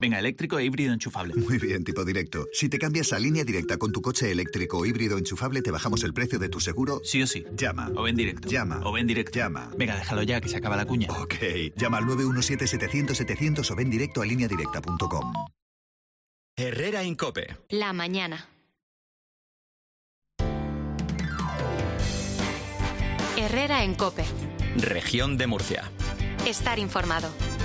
Venga, eléctrico e híbrido enchufable. Muy bien, tipo directo. Si te cambias a Línea Directa con tu coche eléctrico o híbrido enchufable, te bajamos el precio de tu seguro. Sí o sí. Llama. O ven directo. Llama. O ven directo. Llama. Venga, déjalo ya, que se acaba la cuña. Ok. Llama al 917-700-700 o ven directo a lineadirecta.com. Herrera en COPE. La mañana. Herrera en COPE. Región de Murcia. Estar informado.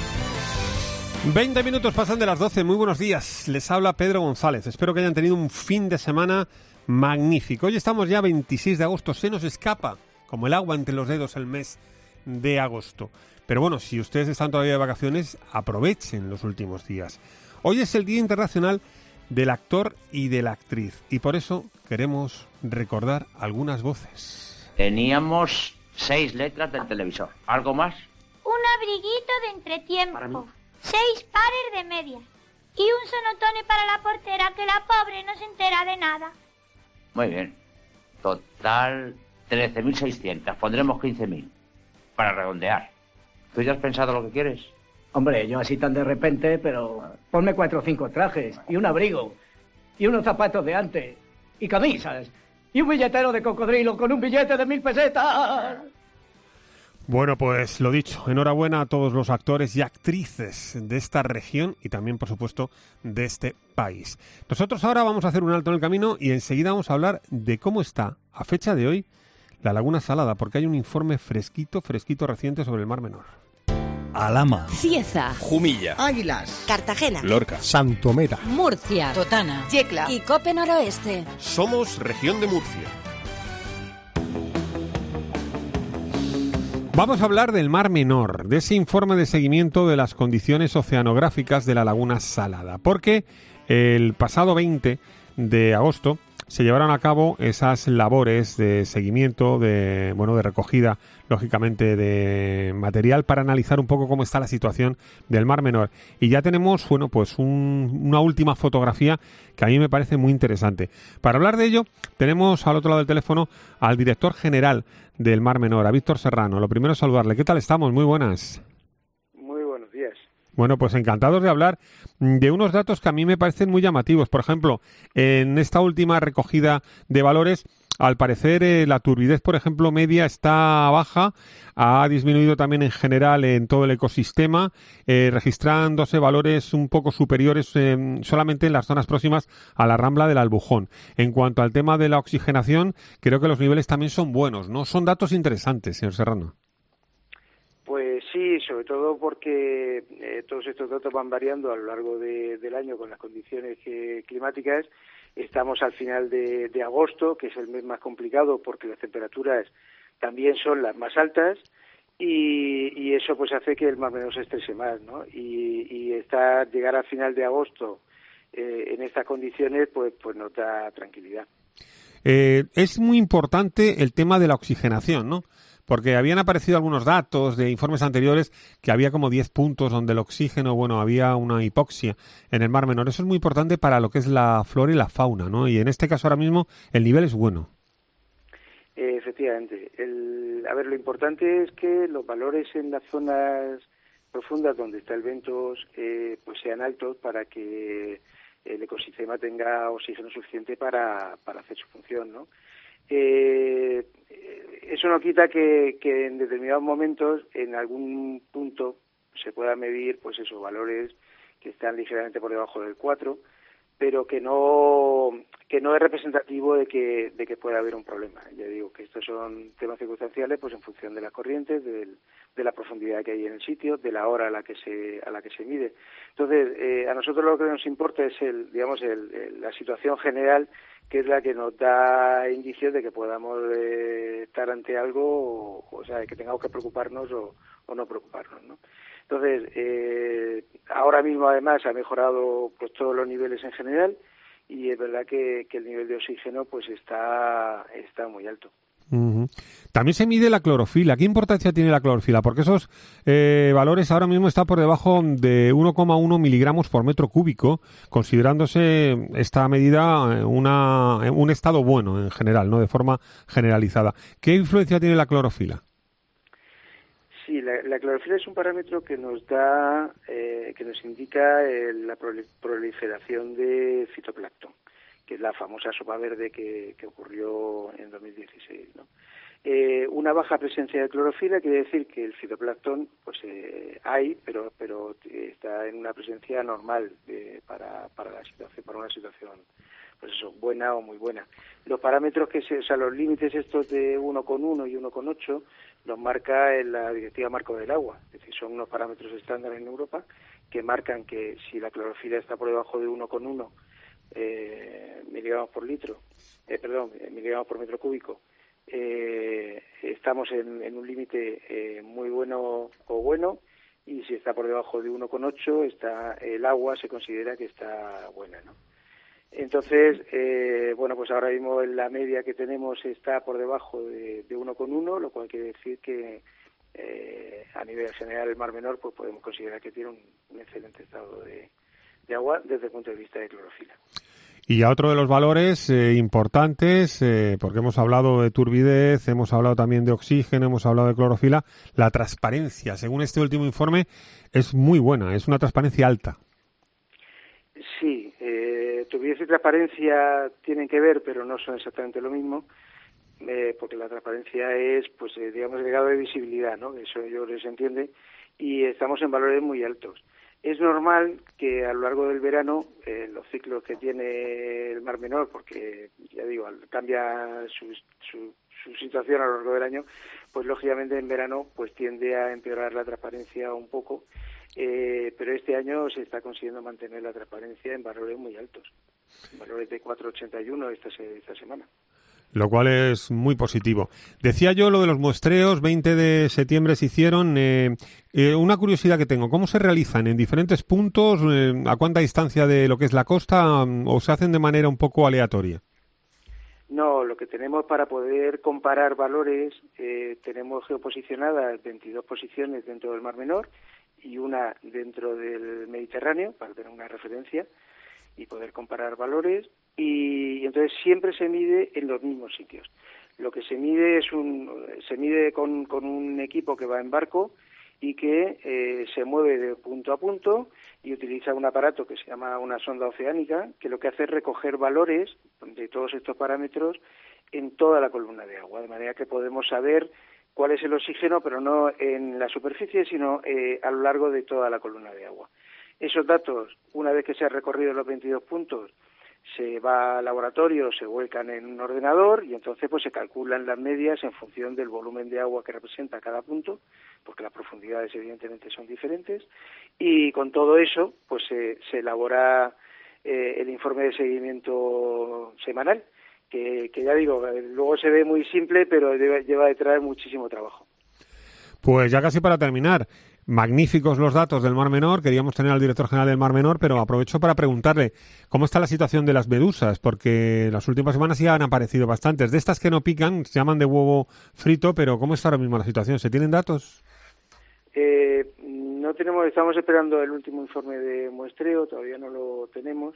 20 minutos pasan de las 12. Muy buenos días. Les habla Pedro González. Espero que hayan tenido un fin de semana magnífico. Hoy estamos ya 26 de agosto. Se nos escapa como el agua entre los dedos el mes de agosto. Pero bueno, si ustedes están todavía de vacaciones, aprovechen los últimos días. Hoy es el Día Internacional del Actor y de la Actriz. Y por eso queremos recordar algunas voces. Teníamos 6 letras del televisor. ¿Algo más? Un abriguito de entretiempo. 6 pares de medias. Y un sonotone para la portera, que la pobre no se entera de nada. Muy bien. Total 13.600. Pondremos 15.000. Para redondear. ¿Tú ya has pensado lo que quieres? Hombre, yo así tan de repente, pero ponme 4 o 5 trajes, y un abrigo, y unos zapatos de antes, y camisas, y un billetero de cocodrilo con un billete de 1.000 pesetas. Bueno, pues lo dicho, enhorabuena a todos los actores y actrices de esta región y también, por supuesto, de este país. Nosotros ahora vamos a hacer un alto en el camino y enseguida vamos a hablar de cómo está, a fecha de hoy, la Laguna Salada, porque hay un informe fresquito reciente sobre el Mar Menor. Alhama, Cieza, Jumilla, Águilas, Cartagena, Lorca, Santomera, Murcia, Totana, Yecla y Cope Noroeste. Somos Región de Murcia. Vamos a hablar del Mar Menor, de ese informe de seguimiento de las condiciones oceanográficas de la Laguna Salada, porque el pasado 20 de agosto se llevaron a cabo esas labores de seguimiento, de recogida, lógicamente, de material para analizar un poco cómo está la situación del Mar Menor. Y ya tenemos, una última fotografía que a mí me parece muy interesante. Para hablar de ello, tenemos al otro lado del teléfono al director general del Mar Menor, a Víctor Serrano. Lo primero es saludarle. ¿Qué tal estamos? Muy buenas. Muy buenos días. Bueno, pues encantados de hablar de unos datos que a mí me parecen muy llamativos. Por ejemplo, en esta última recogida de valores, al parecer la turbidez, por ejemplo, media está baja, ha disminuido también en general en todo el ecosistema, registrándose valores un poco superiores solamente en las zonas próximas a la Rambla del Albujón. En cuanto al tema de la oxigenación, creo que los niveles también son buenos, ¿no? Son datos interesantes, señor Serrano. Pues sí, sobre todo porque todos estos datos van variando a lo largo del año con las condiciones climáticas. Estamos al final de agosto, que es el mes más complicado porque las temperaturas también son las más altas y eso pues hace que el Mar Menor se estrese más, ¿no? Y llegar al final de agosto en estas condiciones pues nos da tranquilidad. Es muy importante el tema de la oxigenación, ¿no? Porque habían aparecido algunos datos de informes anteriores que había como 10 puntos donde el oxígeno, había una hipoxia en el Mar Menor. Eso es muy importante para lo que es la flora y la fauna, ¿no? Y en este caso ahora mismo el nivel es bueno. Efectivamente. Lo importante es que los valores en las zonas profundas donde está el ventos pues sean altos para que el ecosistema tenga oxígeno suficiente para hacer su función, ¿no? Eso no quita que en determinados momentos, en algún punto, se pueda medir, valores que están ligeramente por debajo del 4, pero que no es representativo de que pueda haber un problema. Ya digo que estos son temas circunstanciales, pues en función de las corrientes, de la profundidad que hay en el sitio, de la hora a la que se mide. Entonces, a nosotros lo que nos importa es la situación general, que es la que nos da indicios de que podamos estar ante algo, o sea, de que tengamos que preocuparnos o no preocuparnos, ¿no? Entonces, ahora mismo además ha mejorado pues todos los niveles en general y es verdad que el nivel de oxígeno pues está muy alto. Uh-huh. También se mide la clorofila. ¿Qué importancia tiene la clorofila? Porque esos valores ahora mismo están por debajo de 1,1 miligramos por metro cúbico, considerándose esta medida un estado bueno en general, ¿no? De forma generalizada. ¿Qué influencia tiene la clorofila? Sí, la clorofila es un parámetro que nos da, que nos indica la proliferación de fitoplancton, que es la famosa sopa verde que ocurrió en 2016, ¿no? Una baja presencia de clorofila quiere decir que el fitoplancton pues hay, pero está en una presencia normal para la situación, para una situación pues eso, buena o muy buena. Los parámetros los límites estos de 1,1 y 1,8 los marca en la Directiva Marco del Agua, es decir, son unos parámetros estándar en Europa que marcan que si la clorofila está por debajo de 1,1 miligramos por metro cúbico, estamos en un límite muy bueno o bueno, y si está por debajo de 1,8 el agua se considera que está buena, ¿no? Entonces, pues ahora mismo la media que tenemos está por debajo de 1,1, lo cual quiere decir que a nivel general el Mar Menor pues podemos considerar que tiene un excelente estado de agua desde el punto de vista de clorofila. Y a otro de los valores importantes, porque hemos hablado de turbidez, hemos hablado también de oxígeno, hemos hablado de clorofila, la transparencia, según este último informe, es muy buena, es una transparencia alta. Sí, turbidez y transparencia tienen que ver, pero no son exactamente lo mismo, porque la transparencia es, pues, digamos, el grado de visibilidad, ¿no? Eso yo les entiende, y estamos en valores muy altos. Es normal que a lo largo del verano, los ciclos que tiene el Mar Menor, porque, ya digo, cambia su situación a lo largo del año, pues lógicamente en verano pues tiende a empeorar la transparencia un poco, pero este año se está consiguiendo mantener la transparencia en valores muy altos, valores de 4,81 esta semana. Lo cual es muy positivo. Decía yo lo de los muestreos, 20 de septiembre se hicieron. Una curiosidad que tengo, ¿cómo se realizan? ¿En diferentes puntos? ¿A cuánta distancia de lo que es la costa? ¿O se hacen de manera un poco aleatoria? No, lo que tenemos para poder comparar valores, tenemos geoposicionadas 22 posiciones dentro del Mar Menor y una dentro del Mediterráneo, para tener una referencia y poder comparar valores. Y entonces siempre se mide en los mismos sitios. Lo que se mide se mide con un equipo que va en barco y que se mueve de punto a punto y utiliza un aparato que se llama una sonda oceánica, que lo que hace es recoger valores de todos estos parámetros en toda la columna de agua, de manera que podemos saber cuál es el oxígeno, pero no en la superficie, sino a lo largo de toda la columna de agua. Esos datos, una vez que se han recorrido los 22 puntos, se va al laboratorio, se vuelcan en un ordenador y entonces pues se calculan las medias en función del volumen de agua que representa cada punto, porque las profundidades evidentemente son diferentes, y con todo eso pues se elabora el informe de seguimiento semanal, que ya digo, luego se ve muy simple, pero lleva detrás muchísimo trabajo. Pues ya casi para terminar, magníficos los datos del Mar Menor, queríamos tener al director general del Mar Menor, pero aprovecho para preguntarle cómo está la situación de las medusas, porque las últimas semanas ya han aparecido bastantes. De estas que no pican, se llaman de huevo frito, pero ¿cómo está ahora mismo la situación? ¿Se tienen datos? No tenemos, estamos esperando el último informe de muestreo, todavía no lo tenemos.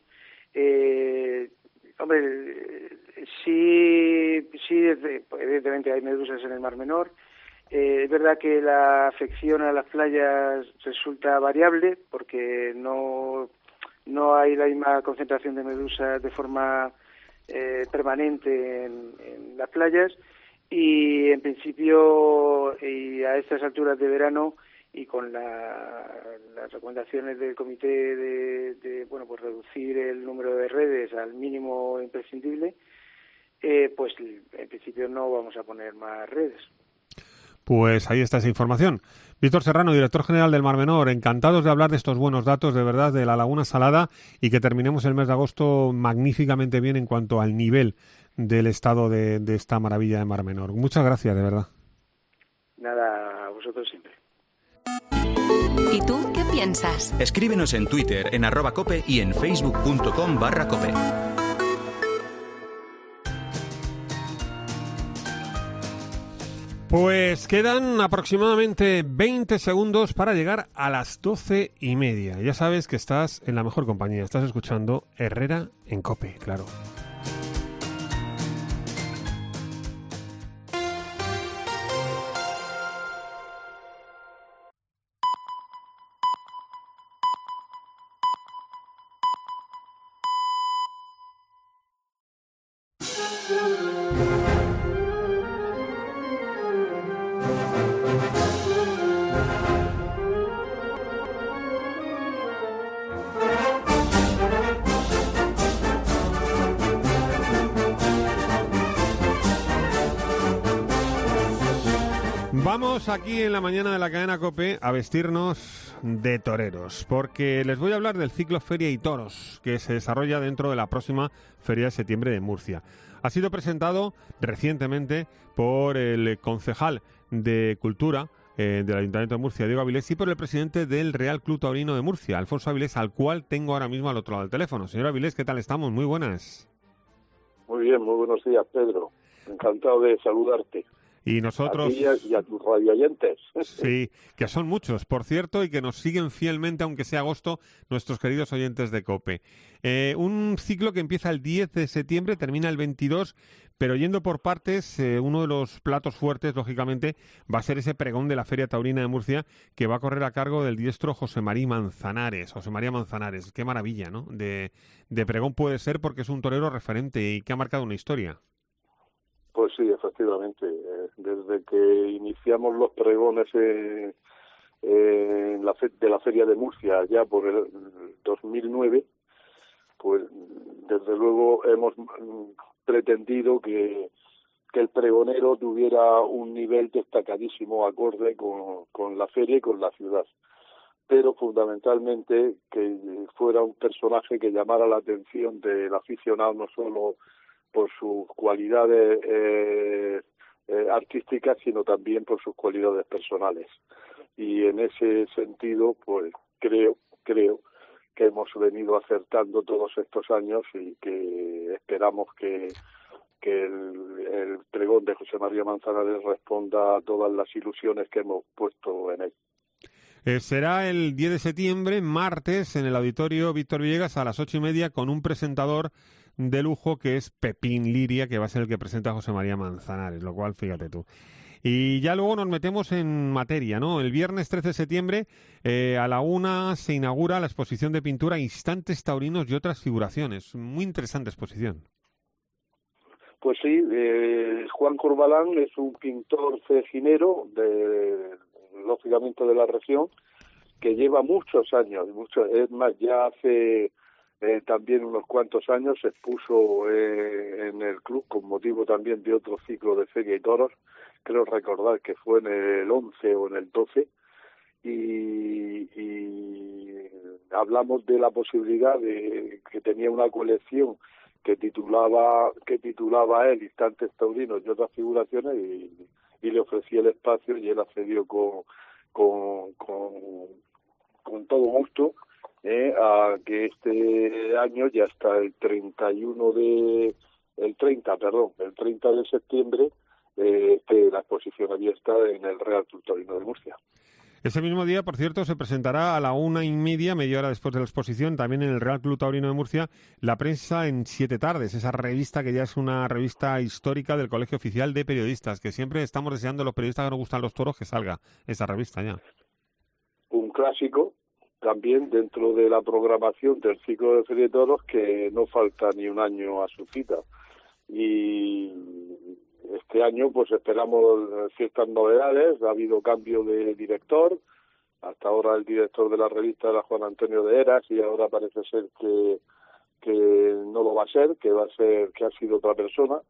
Sí, evidentemente hay medusas en el Mar Menor. Es verdad que la afección a las playas resulta variable porque no hay la misma concentración de medusas de forma permanente en las playas, y en principio y a estas alturas de verano y con las recomendaciones del comité de pues reducir el número de redes al mínimo imprescindible, pues en principio no vamos a poner más redes. Pues ahí está esa información. Víctor Serrano, director general del Mar Menor, encantados de hablar de estos buenos datos, de verdad, de la Laguna Salada, y que terminemos el mes de agosto magníficamente bien en cuanto al nivel del estado de esta maravilla de Mar Menor. Muchas gracias, de verdad. Nada, a vosotros siempre. ¿Y tú qué piensas? Escríbenos en Twitter, en @cope y en facebook.com/cope. Pues quedan aproximadamente 20 segundos para llegar a las 12:30. Ya sabes que estás en la mejor compañía. Estás escuchando Herrera en COPE, claro. Vamos aquí en la mañana de la cadena COPE a vestirnos de toreros, porque les voy a hablar del ciclo Feria y Toros que se desarrolla dentro de la próxima Feria de Septiembre de Murcia. Ha sido presentado recientemente por el concejal de Cultura del Ayuntamiento de Murcia, Diego Avilés, y por el presidente del Real Club Taurino de Murcia, Alfonso Avilés, al cual tengo ahora mismo al otro lado del teléfono. Señor Avilés, ¿qué tal estamos? Muy buenas. Muy bien, muy buenos días, Pedro. Encantado de saludarte. Y nosotros... A ti y a tus radioyentes. Sí, que son muchos, por cierto, y que nos siguen fielmente, aunque sea agosto, nuestros queridos oyentes de COPE. Un ciclo que empieza el 10 de septiembre, termina el 22, pero yendo por partes, uno de los platos fuertes, lógicamente, va a ser ese pregón de la Feria Taurina de Murcia, que va a correr a cargo del diestro José María Manzanares. José María Manzanares, qué maravilla, ¿no? De pregón puede ser, porque es un torero referente y que ha marcado una historia. Pues sí, efectivamente. Desde que iniciamos los pregones de la Feria de Murcia, ya por el 2009, pues desde luego hemos pretendido que el pregonero tuviera un nivel destacadísimo acorde con la feria y con la ciudad. Pero fundamentalmente que fuera un personaje que llamara la atención del aficionado, no solo por sus cualidades artísticas, sino también por sus cualidades personales. Y en ese sentido, pues creo que hemos venido acertando todos estos años y que esperamos que el pregón de José María Manzanares responda a todas las ilusiones que hemos puesto en él. Será el 10 de septiembre, martes, en el Auditorio Víctor Villegas a las 8:30, con un presentador de lujo que es Pepín Liria, que va a ser el que presenta a José María Manzanares, lo cual, fíjate tú. Y ya luego nos metemos en materia, ¿no? El viernes 13 de septiembre a la 1 se inaugura la exposición de pintura Instantes Taurinos y otras figuraciones. Muy interesante exposición. Pues sí, Juan Corbalán es un pintor ceginero, lógicamente de la región, que lleva muchos años, es más, ya hace también unos cuantos años se expuso en el club con motivo también de otro ciclo de Feria y Toros, creo recordar que fue en el 11 o en el 12, y hablamos de la posibilidad de que tenía una colección que titulaba él Instantes Taurinos y otras figuraciones, y le ofrecí el espacio y él accedió con todo gusto a que este año, ya hasta el 30 de septiembre, la exposición abierta en el Real Club Taurino de Murcia. Ese mismo día, por cierto, se presentará a la 1:30, media hora después de la exposición, también en el Real Club Taurino de Murcia, La Prensa en 7 tardes, esa revista que ya es una revista histórica del Colegio Oficial de Periodistas, que siempre estamos deseando los periodistas que nos gustan los toros que salga esa revista ya. Un clásico también dentro de la programación del ciclo de Feria de Toros, que no falta ni un año a su cita. Y este año pues esperamos ciertas novedades. Ha habido cambio de director. Hasta ahora el director de la revista era Juan Antonio de Heras, y ahora parece ser que no lo va a ser, que ha sido otra persona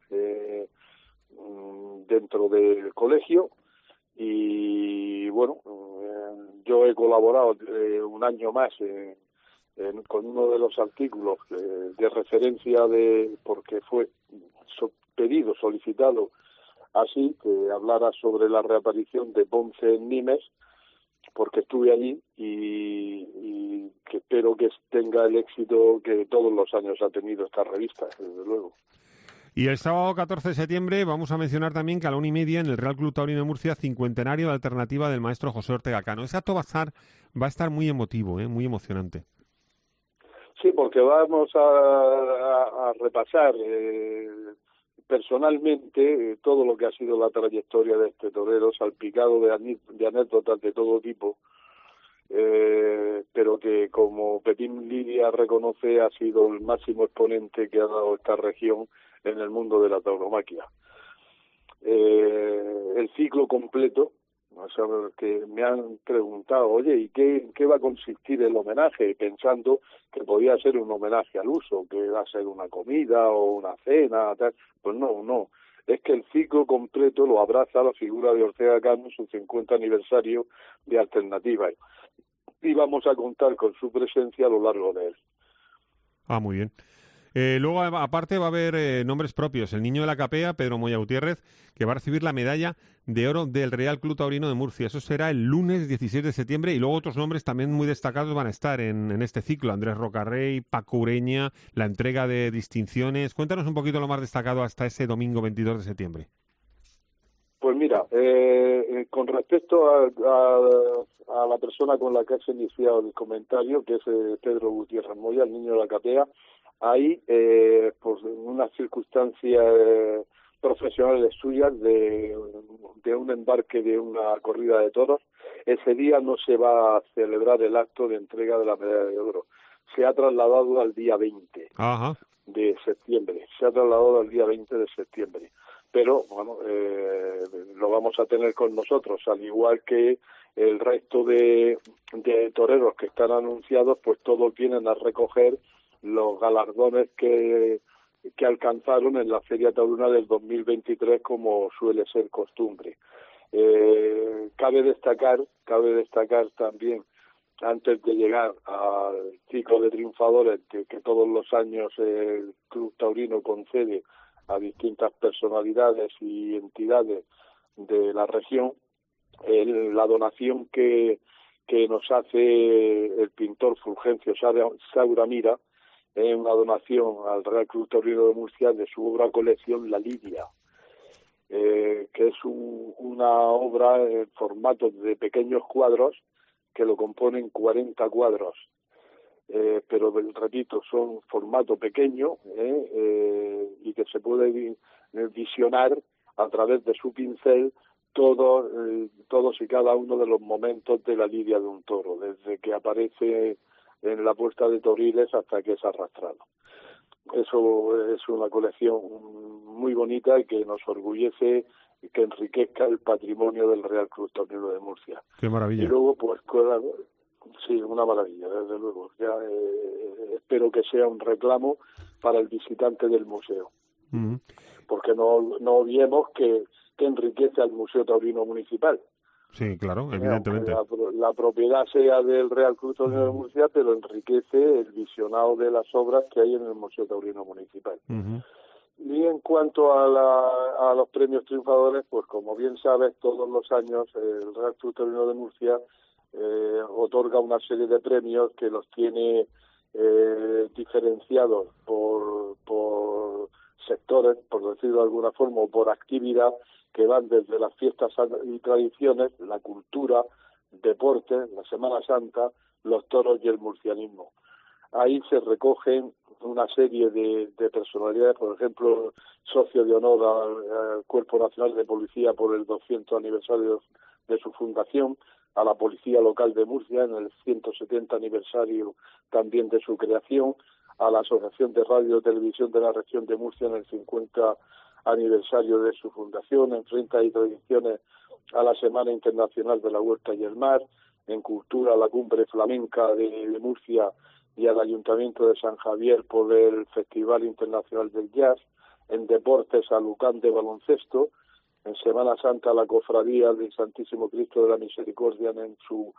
dentro del colegio. Y bueno, yo he colaborado un año más con uno de los artículos de referencia, porque fue solicitado así, que hablara sobre la reaparición de Ponce en Nimes, porque estuve allí y que espero que tenga el éxito que todos los años ha tenido esta revista, desde luego. Y el sábado 14 de septiembre vamos a mencionar también que a la 1:30 en el Real Club Taurino de Murcia, 50º de alternativa del maestro José Ortega Cano. Ese acto va a estar muy emotivo, muy emocionante. Sí, porque vamos a repasar personalmente todo lo que ha sido la trayectoria de este torero, salpicado de anécdotas de todo tipo, pero que, como Pepín Lidia reconoce, ha sido el máximo exponente que ha dado esta región en el mundo de la tauromaquia. El ciclo completo, o sea, que me han preguntado, oye, ¿y qué va a consistir el homenaje? Pensando que podía ser un homenaje al uso, que va a ser una comida o una cena, tal. Pues no. Es que el ciclo completo lo abraza la figura de Ortega Cano en su 50 aniversario de Alternativa. Y vamos a contar con su presencia a lo largo de él. Ah, muy bien. Luego, aparte, va a haber nombres propios. El niño de la capea, Pedro Moya Gutiérrez, que va a recibir la medalla de oro del Real Club Taurino de Murcia. Eso será el lunes 16 de septiembre. Y luego otros nombres también muy destacados van a estar en este ciclo. Andrés Rocarrey, Paco Ureña, la entrega de distinciones. Cuéntanos un poquito lo más destacado hasta ese domingo 22 de septiembre. Pues mira, con respecto a la persona con la que has iniciado el comentario, que es Pedro Gutiérrez Moya, el niño de la capea, ahí, por unas circunstancias profesionales suyas de un embarque de una corrida de toros, ese día no se va a celebrar el acto de entrega de la medalla de oro. Se ha trasladado al día 20 de septiembre. Pero, bueno, lo vamos a tener con nosotros, al igual que el resto de toreros que están anunciados, pues todos vienen a recoger los galardones que alcanzaron en la Feria Taurina del 2023, como suele ser costumbre. Cabe destacar también, antes de llegar al ciclo de triunfadores que todos los años el Club Taurino concede a distintas personalidades y entidades de la región, la donación que nos hace el pintor Fulgencio Sauramira es una donación al Real Club Taurino de Murcia de su obra colección La Lidia, que es una obra en formato de pequeños cuadros que lo componen 40 cuadros. Pero repito, son formato pequeño y que se puede visionar a través de su pincel todos y cada uno de los momentos de la lidia de un toro, desde que aparece en la puerta de Toriles hasta que es arrastrado. Eso es una colección muy bonita y que nos orgullece y que enriquezca el patrimonio del Real Club Taurino de Murcia. ¡Qué maravilla! Y luego, pues, sí, una maravilla, desde luego. Ya espero que sea un reclamo para el visitante del museo. Porque no olvidemos que enriquece al Museo Taurino Municipal. Sí, claro, evidentemente. La propiedad sea del Real Club Taurino de Murcia, pero enriquece el visionado de las obras que hay en el Museo Taurino Municipal. Y en cuanto a los premios triunfadores, pues como bien sabes, todos los años el Real Club Taurino de Murcia otorga una serie de premios que los tiene diferenciados por sectores, por decirlo de alguna forma, o por actividad, que van desde las fiestas y tradiciones, la cultura, deportes, la Semana Santa, los toros y el murcianismo. Ahí se recogen una serie de personalidades, por ejemplo, socio de honor al Cuerpo Nacional de Policía por el 200 aniversario de su fundación, a la Policía Local de Murcia en el 170 aniversario también de su creación, a la Asociación de Radio y Televisión de la Región de Murcia en el 50 aniversario de su fundación, en Fiestas y Tradiciones a la Semana Internacional de la Huerta y el Mar, en Cultura a la Cumbre Flamenca de Murcia y al Ayuntamiento de San Javier por el Festival Internacional del Jazz, en Deportes a Lucán de Baloncesto, en Semana Santa a la Cofradía del Santísimo Cristo de la Misericordia en su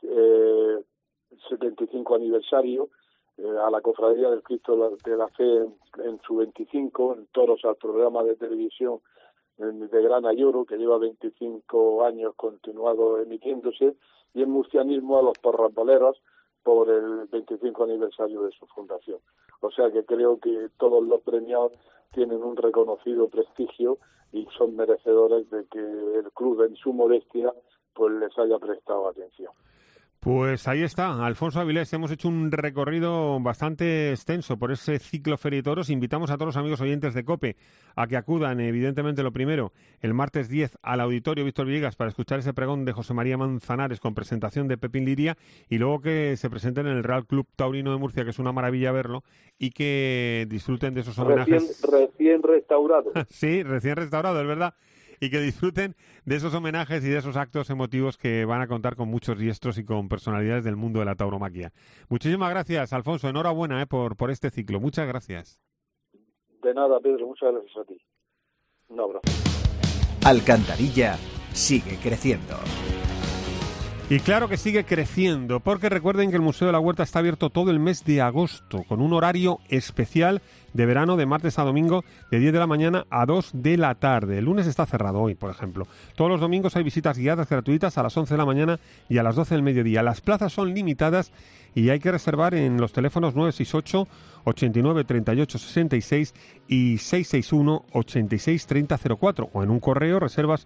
75 aniversario, a la Cofradía del Cristo de la Fe en su 25, en toros al programa de televisión de Grana y Oro, que lleva 25 años continuado emitiéndose, y en murcianismo a los porramboleros por el 25 aniversario de su fundación. O sea que creo que todos los premiados tienen un reconocido prestigio y son merecedores de que el club en su modestia pues les haya prestado atención. Pues ahí está, Alfonso Avilés. Hemos hecho un recorrido bastante extenso por ese ciclo Feria de Toros. Invitamos a todos los amigos oyentes de COPE a que acudan, evidentemente, lo primero, el martes 10 al Auditorio Víctor Villegas para escuchar ese pregón de José María Manzanares con presentación de Pepín Liria, y luego que se presenten en el Real Club Taurino de Murcia, que es una maravilla verlo, y que disfruten de esos homenajes. Recién restaurado. Sí, recién restaurado, es verdad. Y que disfruten de esos homenajes y de esos actos emotivos que van a contar con muchos diestros y con personalidades del mundo de la tauromaquia. Muchísimas gracias, Alfonso. Enhorabuena por este ciclo. Muchas gracias. De nada, Pedro. Muchas gracias a ti. Un abrazo. Alcantarilla sigue creciendo. Y claro que sigue creciendo, porque recuerden que el Museo de la Huerta está abierto todo el mes de agosto, con un horario especial de verano de martes a domingo, de 10 de la mañana a 2 de la tarde. El lunes está cerrado hoy, por ejemplo. Todos los domingos hay visitas guiadas gratuitas a las 11 de la mañana y a las 12 del mediodía. Las plazas son limitadas y hay que reservar en los teléfonos 968 89 38 66 y 661 86 30 04, o en un correo reservas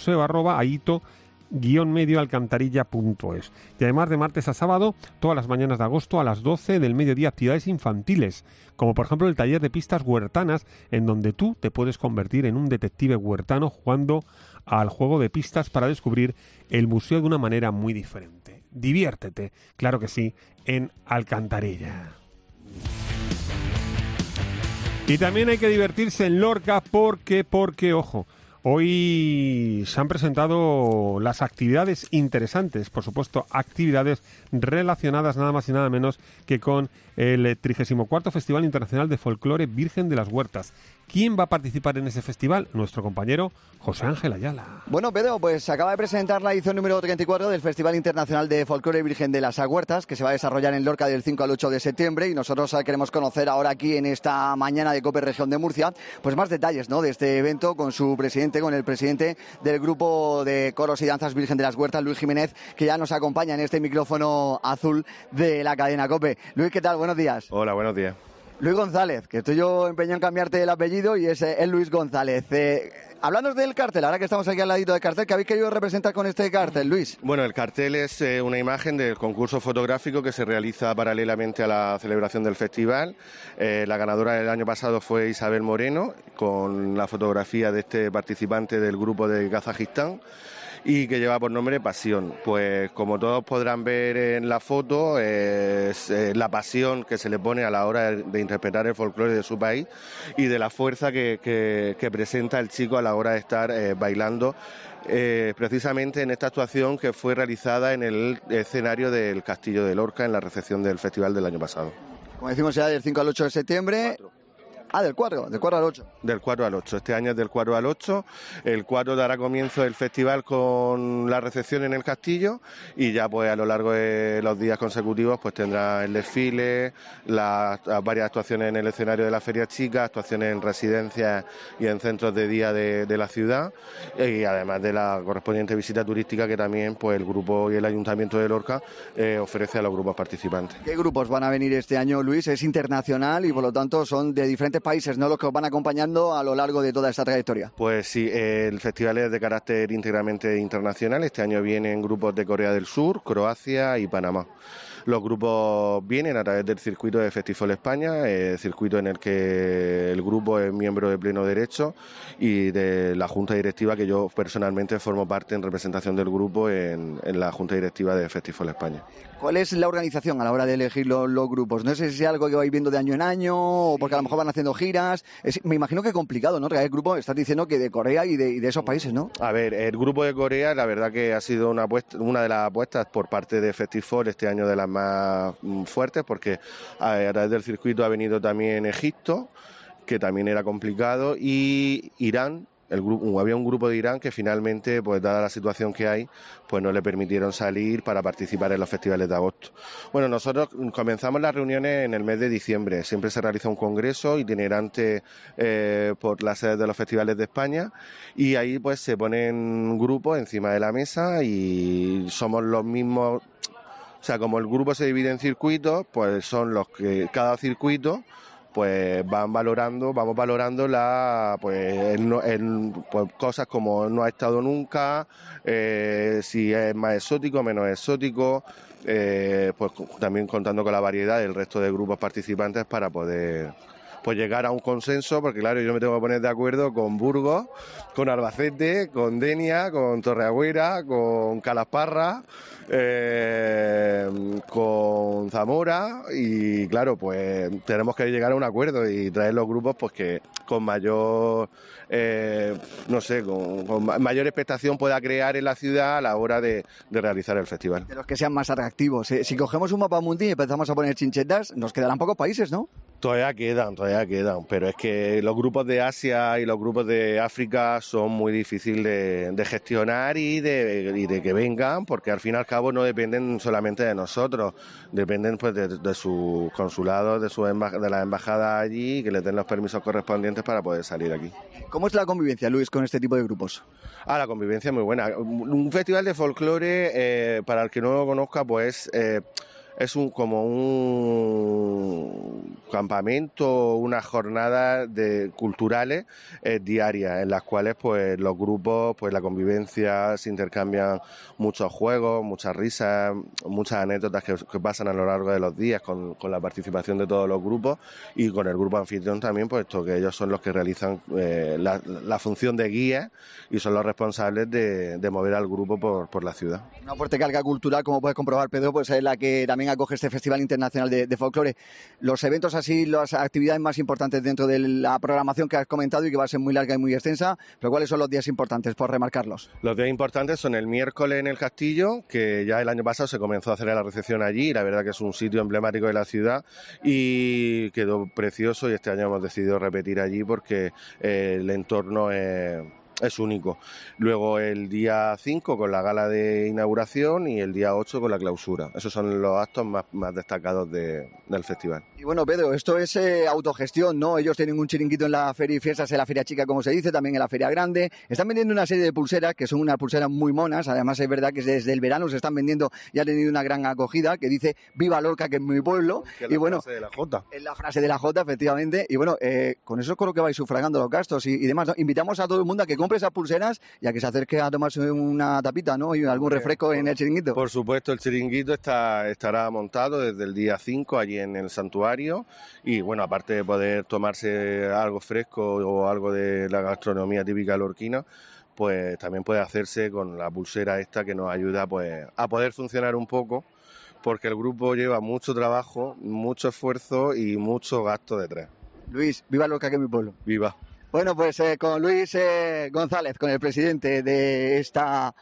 museo@aito-medioalcantarilla.es. Y además, de martes a sábado, todas las mañanas de agosto a las 12 del mediodía, actividades infantiles, como por ejemplo el taller de pistas huertanas, en donde tú te puedes convertir en un detective huertano jugando al juego de pistas para descubrir el museo de una manera muy diferente. Diviértete, claro que sí, en Alcantarilla. Y también hay que divertirse en Lorca porque, ojo, hoy se han presentado las actividades interesantes, por supuesto, actividades relacionadas nada más y nada menos que con el 34º Festival Internacional de Folclore Virgen de las Huertas. ¿Quién va a participar en ese festival? Nuestro compañero José Ángel Ayala. Bueno, Pedro, pues se acaba de presentar la edición número 34 del Festival Internacional de Folclore Virgen de las Huertas, que se va a desarrollar en Lorca del 5 al 8 de septiembre, y nosotros queremos conocer ahora aquí en esta mañana de COPE Región de Murcia, pues más detalles, ¿no?, de este evento con su presidente, con el presidente del grupo de coros y danzas Virgen de las Huertas, Luis Jiménez, que ya nos acompaña en este micrófono azul de la cadena COPE. Luis, ¿qué tal? Buenos días. Hola, buenos días. Luis González, que estoy yo empeñado en cambiarte el apellido y es el Luis González. Háblanos del cartel, ahora que estamos aquí al ladito del cartel, ¿qué habéis querido representar con este cartel, Luis? Bueno, el cartel es una imagen del concurso fotográfico que se realiza paralelamente a la celebración del festival. La ganadora del año pasado fue Isabel Moreno, con la fotografía de este participante del grupo de Kazajistán, y que lleva por nombre Pasión. Pues como todos podrán ver en la foto, es la pasión que se le pone a la hora de interpretar el folclore de su país y de la fuerza que presenta el chico a la hora de estar bailando, precisamente en esta actuación que fue realizada en el escenario del Castillo de Lorca en la recepción del festival del año pasado. Como decimos, ya del 5 al 8 de septiembre... Del 4 al 8. Del 4 al 8. Este año es del 4 al 8. El 4 dará comienzo el festival con la recepción en el castillo, y ya pues a lo largo de los días consecutivos pues tendrá el desfile, las varias actuaciones en el escenario de la Feria Chica, actuaciones en residencias y en centros de día de la ciudad, y además de la correspondiente visita turística que también pues el grupo y el Ayuntamiento de Lorca ofrece a los grupos participantes. ¿Qué grupos van a venir este año, Luis? Es internacional y por lo tanto son de diferentes países, ¿no?, los que os van acompañando a lo largo de toda esta trayectoria. Pues sí, el festival es de carácter íntegramente internacional. Este año vienen grupos de Corea del Sur, Croacia y Panamá. Los grupos vienen a través del circuito de Festifol España, circuito en el que el grupo es miembro de pleno derecho, y de la junta directiva, que yo personalmente formo parte en representación del grupo en la junta directiva de Festifol España. ¿Cuál es la organización a la hora de elegir los grupos? No sé si es algo que vais viendo de año en año, o porque a lo mejor van haciendo giras. Me imagino que es complicado, ¿no?, traer el grupo, estás diciendo que de Corea y de esos países, ¿no? A ver, el grupo de Corea, la verdad que ha sido una de las apuestas por parte de Festifol este año, de las más fuertes, porque a través del circuito ha venido también Egipto, que también era complicado, y Irán. Había un grupo de Irán que finalmente, pues dada la situación que hay, pues no le permitieron salir para participar en los festivales de agosto. Bueno, nosotros comenzamos las reuniones en el mes de diciembre. Siempre se realiza un congreso itinerante por las sedes de los festivales de España, y ahí pues se ponen grupos encima de la mesa y somos los mismos. O sea, como el grupo se divide en circuitos, pues son los que cada circuito pues vamos valorando pues cosas como no ha estado nunca, si es más exótico, menos exótico, pues también contando con la variedad del resto de grupos participantes para poder pues llegar a un consenso, porque claro, yo me tengo que poner de acuerdo con Burgos, con Albacete, con Denia, con Torreagüera, con Calasparra, con Zamora, y claro, pues tenemos que llegar a un acuerdo y traer los grupos pues que con mayor con mayor expectación pueda crear en la ciudad a la hora de realizar el festival. De los que sean más atractivos. Si cogemos un mapa mundial y empezamos a poner chinchetas, nos quedarán pocos países, ¿no? Todavía quedan, pero es que los grupos de Asia y los grupos de África son muy difíciles de gestionar y de que vengan, porque al fin y al cabo no dependen solamente de nosotros, dependen pues de sus consulados, de las embajadas allí, que les den los permisos correspondientes para poder salir aquí. ¿Cómo es la convivencia, Luis, con este tipo de grupos? La convivencia es muy buena. Un festival de folclore, para el que no lo conozca, pues es como un campamento, unas jornadas culturales diarias, en las cuales pues los grupos, pues la convivencia, se intercambian muchos juegos, muchas risas, muchas anécdotas que pasan a lo largo de los días con la participación de todos los grupos y con el grupo anfitrión también, puesto que ellos son los que realizan la función de guía y son los responsables de mover al grupo por la ciudad. Una fuerte carga cultural, como puedes comprobar, Pedro, pues es la que también acoge este Festival Internacional de Folclore. Los eventos así, las actividades más importantes dentro de la programación que has comentado y que va a ser muy larga y muy extensa, pero ¿cuáles son los días importantes, por remarcarlos? Los días importantes son el miércoles en el Castillo, que ya el año pasado se comenzó a hacer la recepción allí, y la verdad que es un sitio emblemático de la ciudad y quedó precioso, y este año hemos decidido repetir allí porque el entorno es único. Luego el día 5 con la gala de inauguración y el día 8 con la clausura. Esos son los actos más destacados del festival. Y bueno, Pedro, esto es autogestión, ¿no? Ellos tienen un chiringuito en la feria y fiestas, en la feria chica, como se dice, también en la feria grande. Están vendiendo una serie de pulseras, que son unas pulseras muy monas. Además, es verdad que desde el verano se están vendiendo y ha tenido una gran acogida, que dice "Viva Lorca, que es mi pueblo". Que es y la bueno, frase de la Jota. Es la frase de la Jota, efectivamente. Y bueno, con eso creo que vais sufragando los gastos y demás, ¿no? Invitamos a todo el mundo a que compre esas pulseras y a que se acerque a tomarse una tapita, ¿no? Y algún refresco en el chiringuito. Por supuesto, el chiringuito estará montado desde el día 5 allí en el santuario, y bueno, aparte de poder tomarse algo fresco o algo de la gastronomía típica lorquina, pues también puede hacerse con la pulsera esta, que nos ayuda pues a poder funcionar un poco, porque el grupo lleva mucho trabajo, mucho esfuerzo y mucho gasto detrás. Luis, viva Lorca, que es mi pueblo. Viva. Bueno, pues con Luis González, con el presidente de esta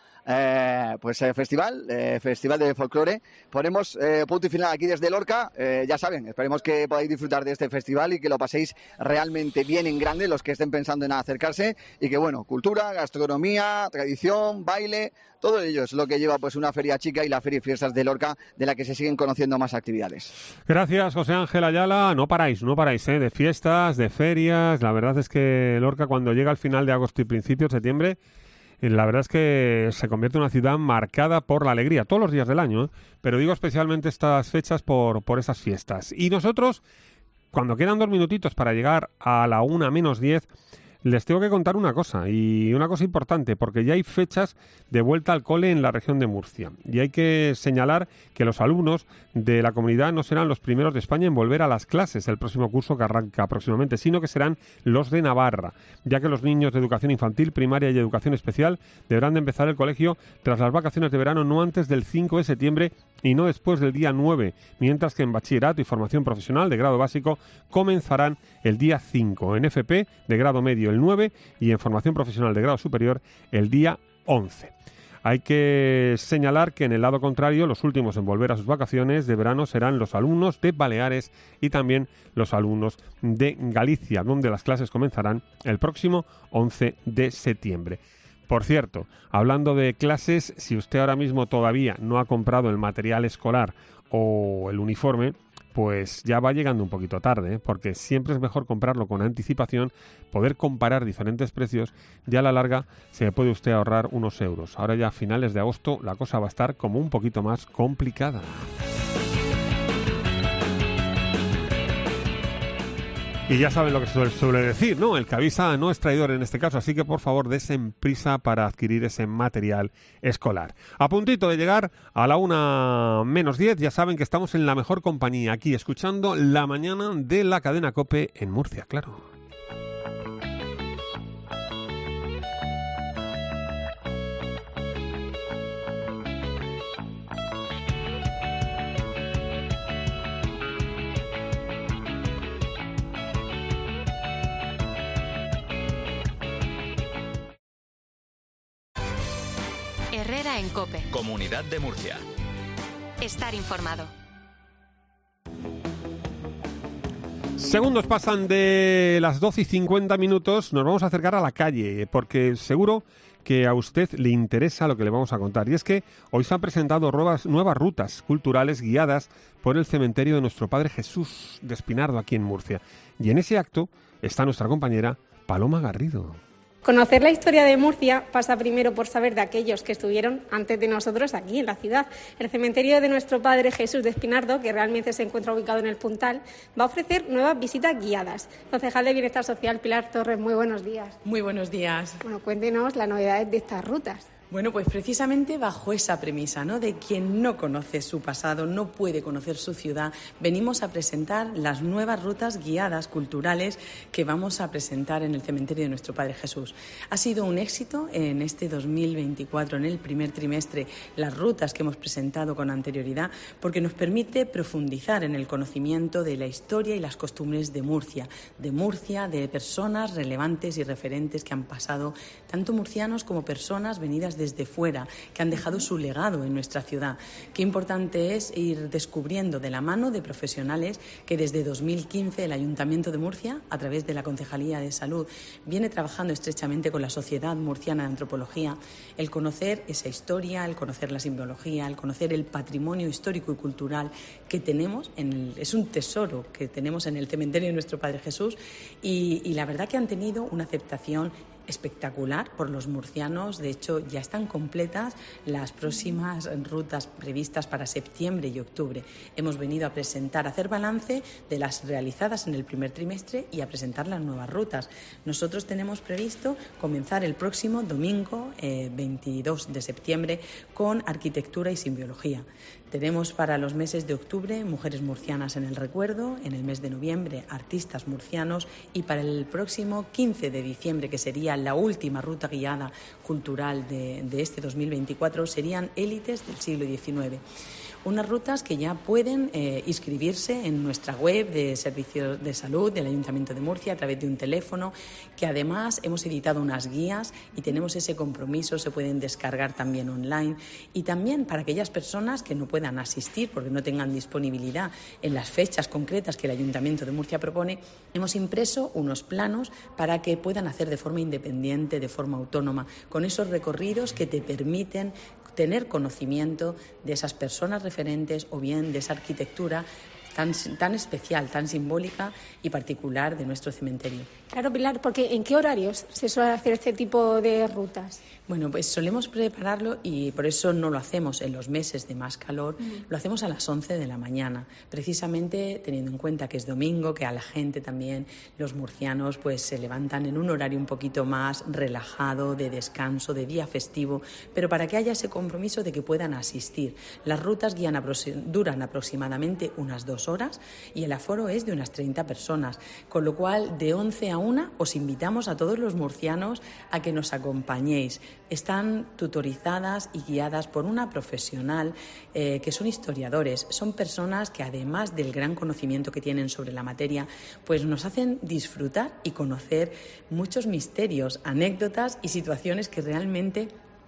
festival de folclore, ponemos punto y final aquí desde Lorca. Ya saben, esperemos que podáis disfrutar de este festival y que lo paséis realmente bien en grande, los que estén pensando en acercarse, y que bueno, cultura, gastronomía, tradición, baile, todo ello es lo que lleva pues una feria chica y la feria y fiestas de Lorca, de la que se siguen conociendo más actividades. Gracias, José Ángel Ayala. No paráis, de fiestas, de ferias. La verdad es que Lorca, cuando llega al final de agosto y principios de septiembre, la verdad es que se convierte en una ciudad marcada por la alegría, todos los días del año, ¿eh? Pero digo especialmente estas fechas por esas fiestas. Y nosotros, cuando quedan 2 minutitos para llegar a la 1:10, les tengo que contar una cosa, y una cosa importante, porque ya hay fechas de vuelta al cole en la región de Murcia. Y hay que señalar que los alumnos de la comunidad no serán los primeros de España en volver a las clases el próximo curso, que arranca próximamente, sino que serán los de Navarra, ya que los niños de educación infantil, primaria y educación especial deberán de empezar el colegio tras las vacaciones de verano no antes del 5 de septiembre y no después del día 9, mientras que en bachillerato y formación profesional de grado básico comenzarán el día 5, en FP de grado medio el 9 y en formación profesional de grado superior el día 11. Hay que señalar que en el lado contrario, los últimos en volver a sus vacaciones de verano serán los alumnos de Baleares y también los alumnos de Galicia, donde las clases comenzarán el próximo 11 de septiembre. Por cierto, hablando de clases, si usted ahora mismo todavía no ha comprado el material escolar o el uniforme, pues ya va llegando un poquito tarde, ¿eh? Porque siempre es mejor comprarlo con anticipación, poder comparar diferentes precios, y a la larga se puede usted ahorrar unos euros. Ahora ya a finales de agosto la cosa va a estar como un poquito más complicada. Y ya saben lo que se suele decir, ¿no? El que avisa no es traidor en este caso, así que por favor desen prisa para adquirir ese material escolar. A puntito de llegar a la 1:10, ya saben que estamos en la mejor compañía, aquí escuchando La Mañana de la cadena COPE en Murcia, claro. Herrera en COPE. Comunidad de Murcia. Estar informado. Segundos pasan de las 12:50. Nos vamos a acercar a la calle, porque seguro que a usted le interesa lo que le vamos a contar. Y es que hoy se han presentado nuevas rutas culturales guiadas por el cementerio de nuestro Padre Jesús de Espinardo, aquí en Murcia. Y en ese acto está nuestra compañera Paloma Garrido. Conocer la historia de Murcia pasa primero por saber de aquellos que estuvieron antes de nosotros aquí en la ciudad. El cementerio de nuestro Padre Jesús de Espinardo, que realmente se encuentra ubicado en el Puntal, va a ofrecer nuevas visitas guiadas. Concejal de Bienestar Social, Pilar Torres, muy buenos días. Muy buenos días. Bueno, cuéntenos las novedades de estas rutas. Bueno, pues precisamente bajo esa premisa, ¿no?, de quien no conoce su pasado, no puede conocer su ciudad, venimos a presentar las nuevas rutas guiadas culturales que vamos a presentar en el cementerio de nuestro Padre Jesús. Ha sido un éxito en este 2024, en el primer trimestre, las rutas que hemos presentado con anterioridad, porque nos permite profundizar en el conocimiento de la historia y las costumbres de Murcia, de personas relevantes y referentes que han pasado, tanto murcianos como personas venidas desde fuera, que han dejado su legado en nuestra ciudad. Qué importante es ir descubriendo de la mano de profesionales que desde 2015 el Ayuntamiento de Murcia, a través de la Concejalía de Salud, viene trabajando estrechamente con la Sociedad Murciana de Antropología, el conocer esa historia, el conocer la simbología, el conocer el patrimonio histórico y cultural que tenemos, es un tesoro que tenemos en el cementerio de nuestro Padre Jesús, y la verdad que han tenido una aceptación espectacular por los murcianos. De hecho, ya están completas las próximas rutas previstas para septiembre y octubre. Hemos venido a presentar, a hacer balance de las realizadas en el primer trimestre y a presentar las nuevas rutas. Nosotros tenemos previsto comenzar el próximo domingo, 22 de septiembre, con arquitectura y simbología. Tenemos para los meses de octubre mujeres murcianas en el recuerdo, en el mes de noviembre artistas murcianos, y para el próximo 15 de diciembre, que sería la última ruta guiada cultural de este 2024, serían élites del siglo XIX. Unas rutas que ya pueden inscribirse en nuestra web de Servicios de Salud del Ayuntamiento de Murcia a través de un teléfono, que además hemos editado unas guías y tenemos ese compromiso, se pueden descargar también online, y también para aquellas personas que no puedan asistir porque no tengan disponibilidad en las fechas concretas que el Ayuntamiento de Murcia propone, hemos impreso unos planos para que puedan hacer de forma independiente, de forma autónoma, con esos recorridos que te permiten tener conocimiento de esas personas referentes o bien de esa arquitectura tan especial, tan simbólica y particular de nuestro cementerio. Claro, Pilar, porque ¿en qué horarios se suele hacer este tipo de rutas? Bueno, pues solemos prepararlo, y por eso no lo hacemos en los meses de más calor, lo hacemos a las 11 de la mañana, precisamente teniendo en cuenta que es domingo, que a la gente también, los murcianos, pues se levantan en un horario un poquito más relajado, de descanso, de día festivo, pero para que haya ese compromiso de que puedan asistir. Las rutas duran aproximadamente unas 2 horas y el aforo es de unas 30 personas, con lo cual de 11 a 1 os invitamos a todos los murcianos a que nos acompañéis. Están tutorizadas y guiadas por una profesional que son historiadores, son personas que además del gran conocimiento que tienen sobre la materia, pues nos hacen disfrutar y conocer muchos misterios, anécdotas y situaciones que realmente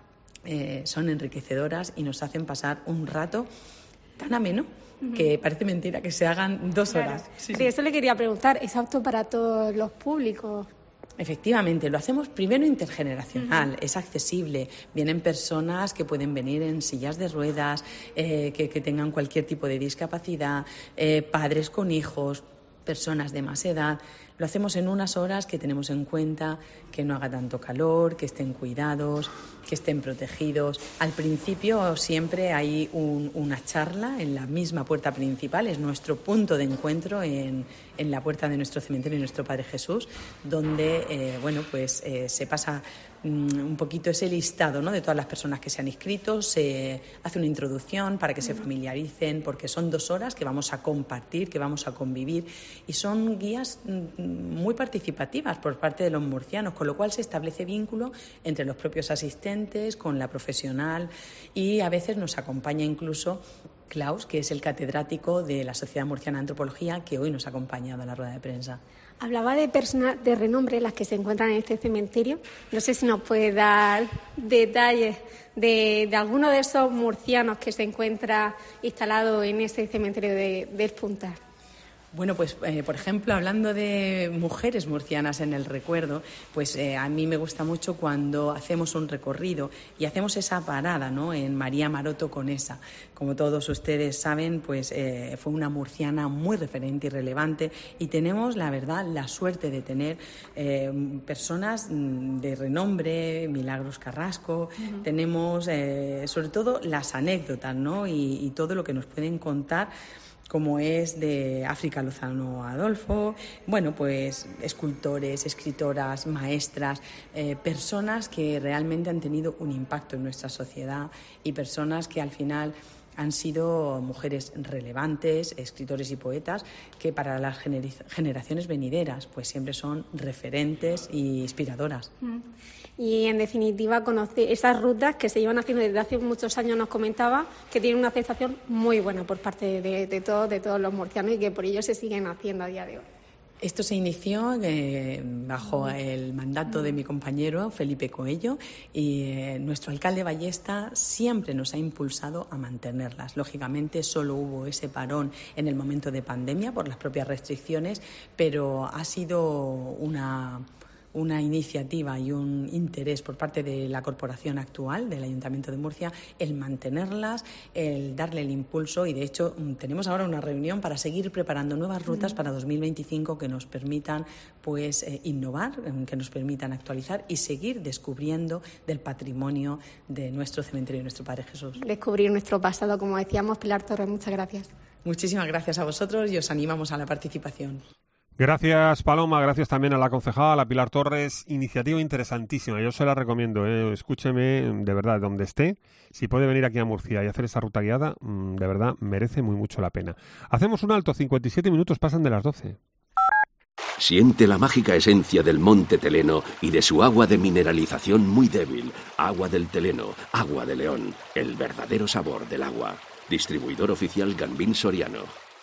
son enriquecedoras y nos hacen pasar un rato tan ameno que parece mentira que se hagan 2 horas. Sí, eso le quería preguntar, ¿es apto para todos los públicos? Efectivamente, lo hacemos primero intergeneracional, es accesible, vienen personas que pueden venir en sillas de ruedas, que tengan cualquier tipo de discapacidad, padres con hijos. personas de más edad. Lo hacemos en unas horas que tenemos en cuenta que no haga tanto calor, que estén cuidados, que estén protegidos. Al principio siempre hay una charla en la misma puerta principal, es nuestro punto de encuentro en la puerta de nuestro cementerio, nuestro Padre Jesús, donde se pasa un poquito ese listado, ¿no?, de todas las personas que se han inscrito, se hace una introducción para que se familiaricen, porque son 2 horas que vamos a compartir, que vamos a convivir, y son guías muy participativas por parte de los murcianos, con lo cual se establece vínculo entre los propios asistentes, con la profesional, y a veces nos acompaña incluso Klaus, que es el catedrático de la Sociedad Murciana de Antropología, que hoy nos ha acompañado a la rueda de prensa. Hablaba de personas de renombre las que se encuentran en este cementerio. No sé si nos puede dar detalles de alguno de esos murcianos que se encuentra instalado en ese cementerio del Puntal. Bueno, pues, por ejemplo, hablando de mujeres murcianas en el recuerdo, pues a mí me gusta mucho cuando hacemos un recorrido y hacemos esa parada, ¿no?, en María Maroto Conesa. Como todos ustedes saben, pues fue una murciana muy referente y relevante, y tenemos, la verdad, la suerte de tener personas de renombre, Milagros Carrasco, tenemos sobre todo las anécdotas, ¿no?, y todo lo que nos pueden contar, como es de África Lozano Adolfo, bueno, pues escultores, escritoras, maestras, personas que realmente han tenido un impacto en nuestra sociedad y personas que al final han sido mujeres relevantes, escritores y poetas, que para las generaciones venideras pues siempre son referentes e inspiradoras. Y en definitiva, conocer esas rutas que se llevan haciendo desde hace muchos años, nos comentaba que tienen una aceptación muy buena por parte de todos los murcianos, y que por ello se siguen haciendo a día de hoy. Esto se inició bajo el mandato de mi compañero Felipe Coello, y nuestro alcalde Ballesta siempre nos ha impulsado a mantenerlas. Lógicamente solo hubo ese parón en el momento de pandemia por las propias restricciones, pero ha sido una iniciativa y un interés por parte de la corporación actual del Ayuntamiento de Murcia el mantenerlas, el darle el impulso, y de hecho tenemos ahora una reunión para seguir preparando nuevas rutas para 2025 que nos permitan pues innovar, que nos permitan actualizar y seguir descubriendo del patrimonio de nuestro cementerio y nuestro Padre Jesús. Descubrir nuestro pasado, como decíamos. Pilar Torres, muchas gracias. Muchísimas gracias a vosotros y os animamos a la participación. Gracias, Paloma, gracias también a la concejala, a Pilar Torres. Iniciativa interesantísima, yo se la recomiendo, escúcheme, de verdad, donde esté, si puede venir aquí a Murcia y hacer esa ruta guiada, de verdad, merece muy mucho la pena. Hacemos un alto, 57 minutos pasan de las 12. Siente la mágica esencia del monte Teleno y de su agua de mineralización muy débil. Agua del Teleno, agua de León, el verdadero sabor del agua. Distribuidor oficial Gambín Soriano.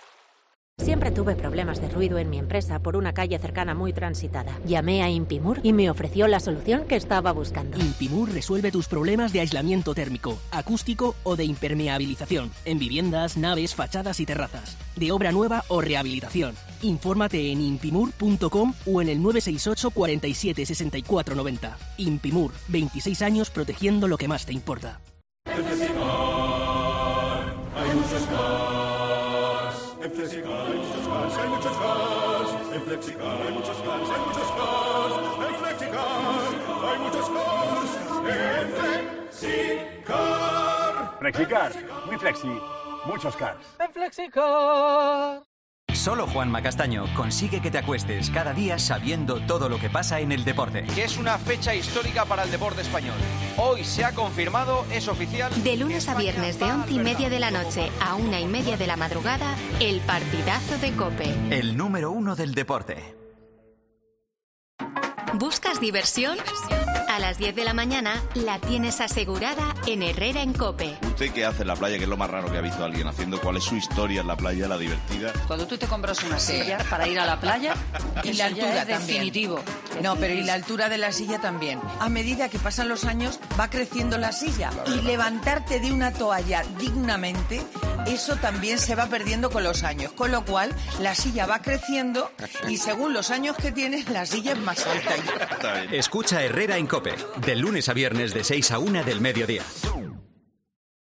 Siempre tuve problemas de ruido en mi empresa por una calle cercana muy transitada. Llamé a Impimur y me ofreció la solución que estaba buscando. Impimur resuelve tus problemas de aislamiento térmico, acústico o de impermeabilización en viviendas, naves, fachadas y terrazas, de obra nueva o rehabilitación. Infórmate en impimur.com o en el 968 47 64 90. Impimur, 26 años protegiendo lo que más te importa. Hay muchos cars. En Flexicar hay muchos cars, hay muchos cars. En Flexicar hay muchos cars, hay muchos cars. En Flexicar hay muchos cars. En Flexicar. Flexicar, muy flexi, muchos cars. En Flexicar. Solo Juanma Castaño consigue que te acuestes cada día sabiendo todo lo que pasa en el deporte. Que es una fecha histórica para el deporte español. Hoy se ha confirmado, es oficial. De lunes a viernes de 11:30 de la noche a 1:30 de la madrugada, el partidazo de COPE. El número 1 del deporte. ¿Buscas diversión? A las 10 de la mañana la tienes asegurada en Herrera en COPE. ¿Usted qué hace en la playa? ¿Qué es lo más raro que ha visto alguien haciendo? ¿Cuál es su historia en la playa, la divertida? Cuando tú te compras una silla para ir a la playa, y la altura es definitivo. No, pero y la altura de la silla también. A medida que pasan los años va creciendo la silla. Y levantarte de una toalla dignamente, eso también se va perdiendo con los años. Con lo cual, la silla va creciendo y según los años que tienes, la silla es más alta. Escucha Herrera en COPE, de lunes a viernes de 6 a 1 del mediodía.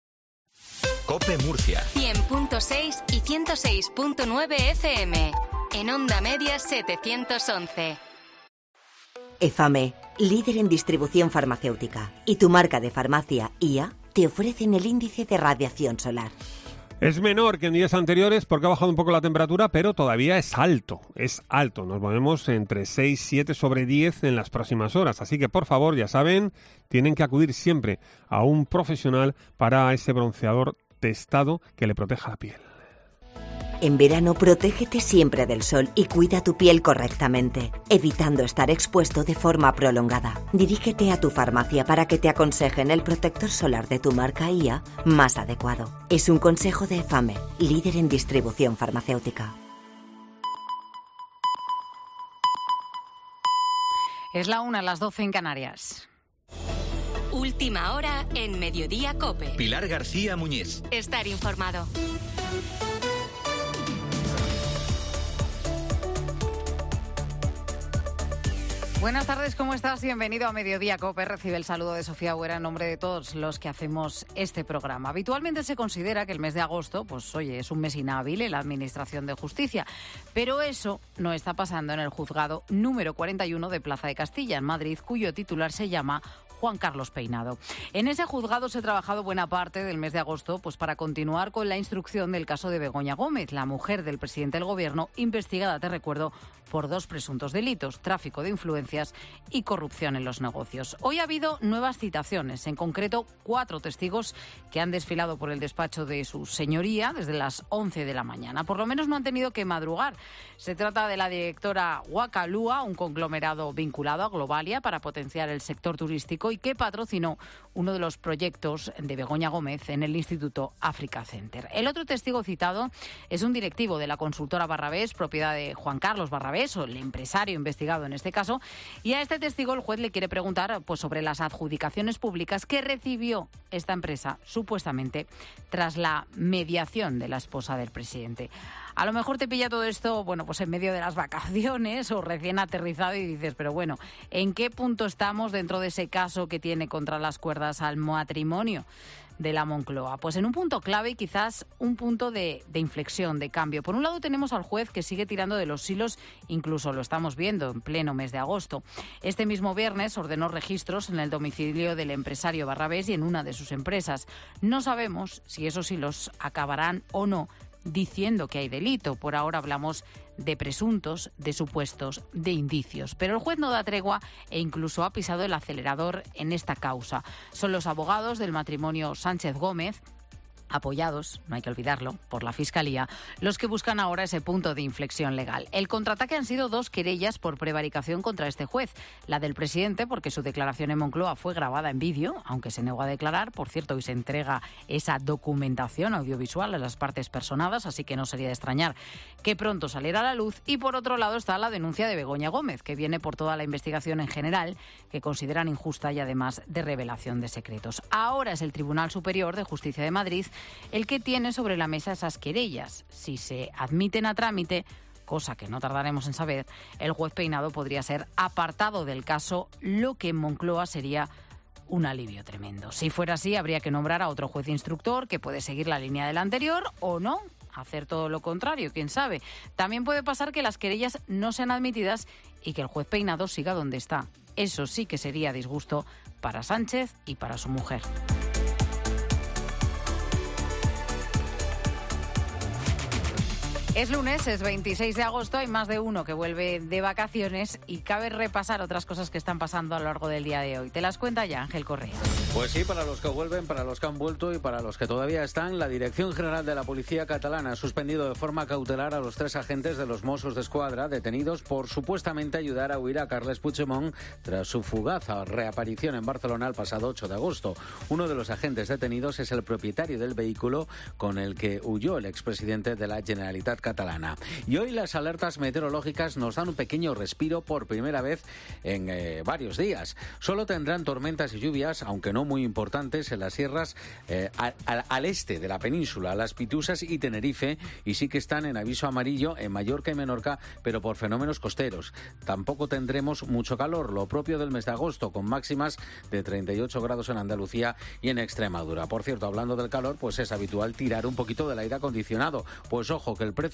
COPE Murcia. 100.6 y 106.9 FM. en Onda Media 711. EFAME, líder en distribución farmacéutica, y tu marca de farmacia IA te ofrecen el índice de radiación solar. Es menor que en días anteriores porque ha bajado un poco la temperatura, pero todavía es alto. Nos movemos entre 6 y 7 sobre 10 en las próximas horas. Así que, por favor, ya saben, tienen que acudir siempre a un profesional para ese bronceador testado que le proteja la piel. En verano, protégete siempre del sol y cuida tu piel correctamente, evitando estar expuesto de forma prolongada. Dirígete a tu farmacia para que te aconsejen el protector solar de tu marca IA más adecuado. Es un consejo de EFAME, líder en distribución farmacéutica. Es la 1, las 12 en Canarias. Última hora en Mediodía COPE. Pilar García Muñiz. Estar informado. Buenas tardes, ¿cómo estás? Bienvenido a Mediodía COPE. Recibe el saludo de Sofía Huera en nombre de todos los que hacemos este programa. Habitualmente se considera que el mes de agosto, es un mes inhábil en la Administración de Justicia. Pero eso no está pasando en el juzgado número 41 de Plaza de Castilla, en Madrid, cuyo titular se llama Juan Carlos Peinado. En ese juzgado se ha trabajado buena parte del mes de agosto para continuar con la instrucción del caso de Begoña Gómez, la mujer del presidente del Gobierno, investigada, te recuerdo, por 2 presuntos delitos: tráfico de influencias y corrupción en los negocios. Hoy ha habido nuevas citaciones, en concreto 4 testigos que han desfilado por el despacho de su señoría desde las 11 de la mañana. Por lo menos no han tenido que madrugar. Se trata de la directora Wakalua, un conglomerado vinculado a Globalia para potenciar el sector turístico y que patrocinó uno de los proyectos de Begoña Gómez en el Instituto Africa Center. El otro testigo citado es un directivo de la consultora Barrabés, propiedad de Juan Carlos Barrabés, o el empresario investigado en este caso, y a este testigo el juez le quiere preguntar sobre las adjudicaciones públicas que recibió esta empresa, supuestamente, tras la mediación de la esposa del presidente. A lo mejor te pilla todo esto, en medio de las vacaciones o recién aterrizado y dices, pero ¿en qué punto estamos dentro de ese caso que tiene contra las cuerdas al matrimonio de la Moncloa? Pues en un punto clave y quizás un punto de inflexión, de cambio. Por un lado tenemos al juez que sigue tirando de los hilos, incluso lo estamos viendo en pleno mes de agosto. Este mismo viernes ordenó registros en el domicilio del empresario Barrabés y en una de sus empresas. No sabemos si esos hilos acabarán o no diciendo que hay delito. Por ahora hablamos de presuntos, de supuestos, de indicios. Pero el juez no da tregua e incluso ha pisado el acelerador en esta causa. Son los abogados del matrimonio Sánchez Gómez, apoyados, no hay que olvidarlo, por la Fiscalía, los que buscan ahora ese punto de inflexión legal. El contraataque han sido 2 querellas por prevaricación contra este juez. La del presidente, porque su declaración en Moncloa fue grabada en vídeo, aunque se negó a declarar. Por cierto, hoy se entrega esa documentación audiovisual a las partes personadas, así que no sería de extrañar que pronto saliera a la luz. Y por otro lado está la denuncia de Begoña Gómez, que viene por toda la investigación en general, que consideran injusta y además de revelación de secretos. Ahora es el Tribunal Superior de Justicia de Madrid el que tiene sobre la mesa esas querellas. Si se admiten a trámite, cosa que no tardaremos en saber, el juez Peinado podría ser apartado del caso, lo que en Moncloa sería un alivio tremendo. Si fuera así, habría que nombrar a otro juez instructor que puede seguir la línea del anterior o no, hacer todo lo contrario, quién sabe. También puede pasar que las querellas no sean admitidas y que el juez Peinado siga donde está. Eso sí que sería disgusto para Sánchez y para su mujer. Es lunes, es 26 de agosto, hay más de uno que vuelve de vacaciones y cabe repasar otras cosas que están pasando a lo largo del día de hoy. Te las cuenta ya Ángel Correa. Pues sí, para los que vuelven, para los que han vuelto y para los que todavía están, la Dirección General de la Policía Catalana ha suspendido de forma cautelar a los 3 agentes de los Mossos d'Esquadra detenidos por supuestamente ayudar a huir a Carles Puigdemont tras su fugaz reaparición en Barcelona el pasado 8 de agosto. Uno de los agentes detenidos es el propietario del vehículo con el que huyó el expresidente de la Generalitat catalana. Y hoy las alertas meteorológicas nos dan un pequeño respiro por primera vez en varios días. Solo tendrán tormentas y lluvias, aunque no muy importantes, en las sierras al este de la península, Las Pituzas y Tenerife, y sí que están en aviso amarillo en Mallorca y Menorca, pero por fenómenos costeros. Tampoco tendremos mucho calor, lo propio del mes de agosto, con máximas de 38 grados en Andalucía y en Extremadura. Por cierto, hablando del calor, pues es habitual tirar un poquito del aire acondicionado. Pues ojo, que el precio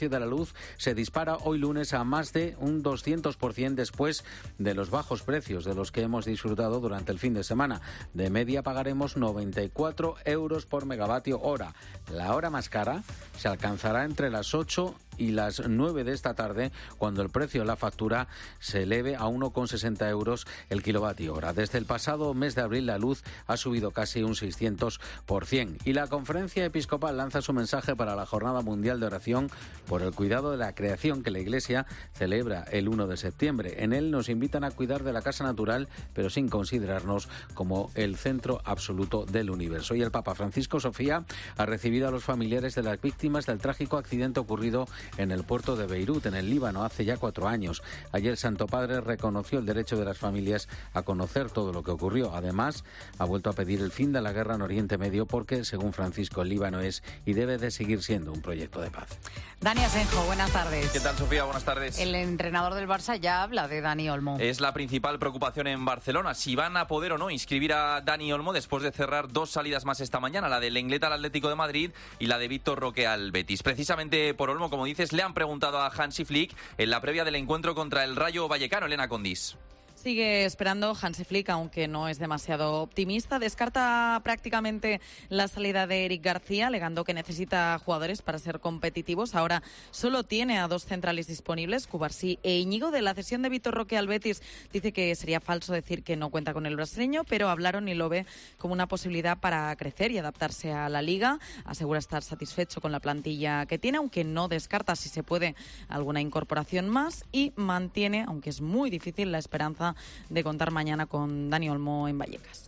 precio de la luz se dispara hoy lunes a más de un 200% después de los bajos precios de los que hemos disfrutado durante el fin de semana. De media pagaremos 94 euros por megavatio hora. La hora más cara se alcanzará entre las 8 y las 9 de esta tarde, cuando el precio de la factura se eleve a 1,60 euros el kilovatio hora. Desde el pasado mes de abril la luz ha subido casi un 600%. Y la Conferencia Episcopal lanza su mensaje para la Jornada Mundial de Oración por el cuidado de la creación que la Iglesia celebra el 1 de septiembre. En él nos invitan a cuidar de la casa natural, pero sin considerarnos como el centro absoluto del universo. Y el Papa Francisco, Sofía, ha recibido a los familiares de las víctimas del trágico accidente ocurrido en el puerto de Beirut, en el Líbano, hace ya 4 años. Ayer el Santo Padre reconoció el derecho de las familias a conocer todo lo que ocurrió. Además, ha vuelto a pedir el fin de la guerra en Oriente Medio porque, según Francisco, el Líbano es y debe de seguir siendo un proyecto de paz. Dani Asenjo, buenas tardes. ¿Qué tal, Sofía? Buenas tardes. El entrenador del Barça ya habla de Dani Olmo. Es la principal preocupación en Barcelona, si van a poder o no inscribir a Dani Olmo después de cerrar 2 salidas más esta mañana, la de Lenglet al Atlético de Madrid y la de Víctor Roque al Betis. Precisamente por Olmo, como dices, le han preguntado a Hansi Flick en la previa del encuentro contra el Rayo Vallecano. Elena Condis. Sigue esperando Hansi Flick, aunque no es demasiado optimista. Descarta prácticamente la salida de Eric García, alegando que necesita jugadores para ser competitivos. Ahora solo tiene a 2 centrales disponibles, Cubarsí e Íñigo. De la cesión de Víctor Roque al Betis, dice que sería falso decir que no cuenta con el brasileño, pero hablaron y lo ve como una posibilidad para crecer y adaptarse a la Liga. Asegura estar satisfecho con la plantilla que tiene, aunque no descarta, si se puede, alguna incorporación más, y mantiene, aunque es muy difícil, la esperanza de contar mañana con Dani Olmo en Vallecas.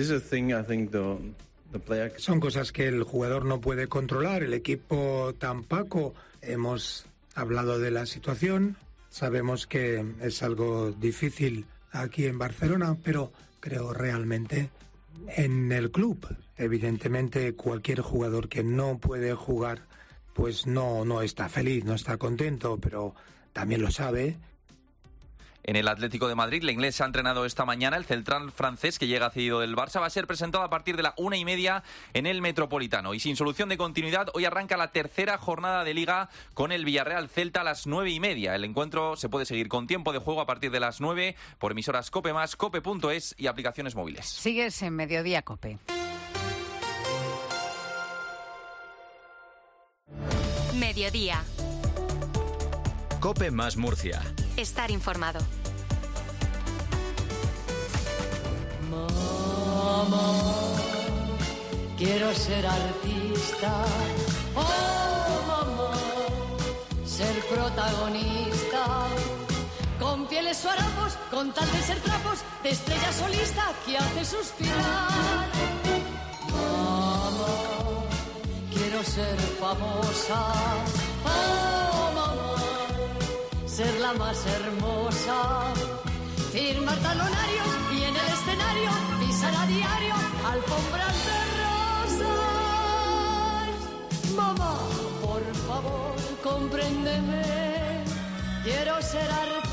Son cosas que el jugador no puede controlar, el equipo tampoco. Hemos hablado de la situación, sabemos que es algo difícil aquí en Barcelona, pero creo realmente en el club. Evidentemente, cualquier jugador que no puede jugar, pues no está feliz, no está contento, pero también lo sabe. En el Atlético de Madrid, Lenglet se ha entrenado esta mañana. El central francés, que llega cedido del Barça, va a ser presentado a partir de la 1:30 en el Metropolitano. Y sin solución de continuidad, hoy arranca la tercera jornada de Liga con el Villarreal Celta a las 9:30. El encuentro se puede seguir con tiempo de juego a partir de las 9 por emisoras COPE+, cope.es y aplicaciones móviles. Sigues en Mediodía COPE. Mediodía. COPE más Murcia. Estar informado. Mamá, quiero ser artista. Oh, mamá, ser protagonista. Con pieles o harapos, con tal de ser trapos, de estrella solista que hace suspirar. Mamá, quiero ser famosa. Oh, mamá, ser la más hermosa, firmar talonarios y en el escenario pisar a diario alfombras de rosas. Mamá, por favor, compréndeme, quiero ser artista.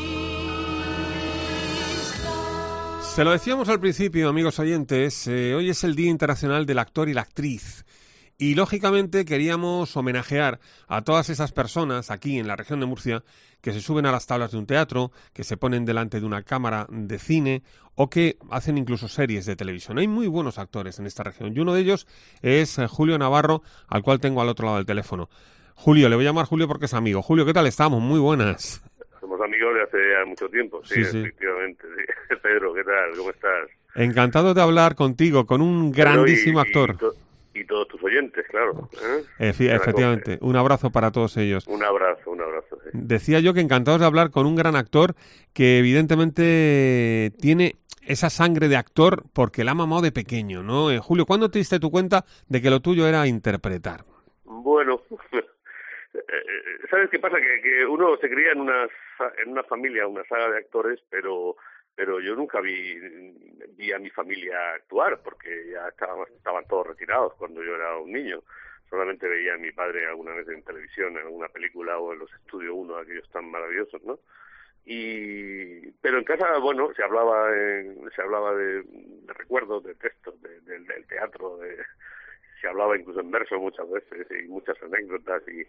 Se lo decíamos al principio, amigos oyentes, hoy es el Día Internacional del Actor y la Actriz. Y, lógicamente, queríamos homenajear a todas esas personas aquí en la región de Murcia que se suben a las tablas de un teatro, que se ponen delante de una cámara de cine o que hacen incluso series de televisión. Hay muy buenos actores en esta región y uno de ellos es Julio Navarro, al cual tengo al otro lado del teléfono. Julio, le voy a llamar Julio porque es amigo. Julio, ¿qué tal estamos? Muy buenas. Somos amigos de hace ya mucho tiempo, sí. Efectivamente. Sí. Pedro, ¿qué tal? ¿Cómo estás? Encantado de hablar contigo, con un grandísimo actor. Y todos tus oyentes, claro. Efectivamente. Un abrazo para todos ellos. Un abrazo. Sí. Decía yo que encantados de hablar con un gran actor que evidentemente tiene esa sangre de actor porque la ha mamado de pequeño, ¿no? Julio, ¿cuándo te diste tu cuenta de que lo tuyo era interpretar? Bueno, ¿sabes qué pasa? Que uno se cría en una familia, una saga de actores, pero yo nunca vi a mi familia actuar, porque ya estaban todos retirados cuando yo era un niño. Solamente veía a mi padre alguna vez en televisión, en alguna película o en los Estudio 1, aquellos tan maravillosos, ¿no? Pero en casa, bueno, se hablaba de recuerdos, de textos, del teatro, se hablaba incluso en verso muchas veces y muchas anécdotas y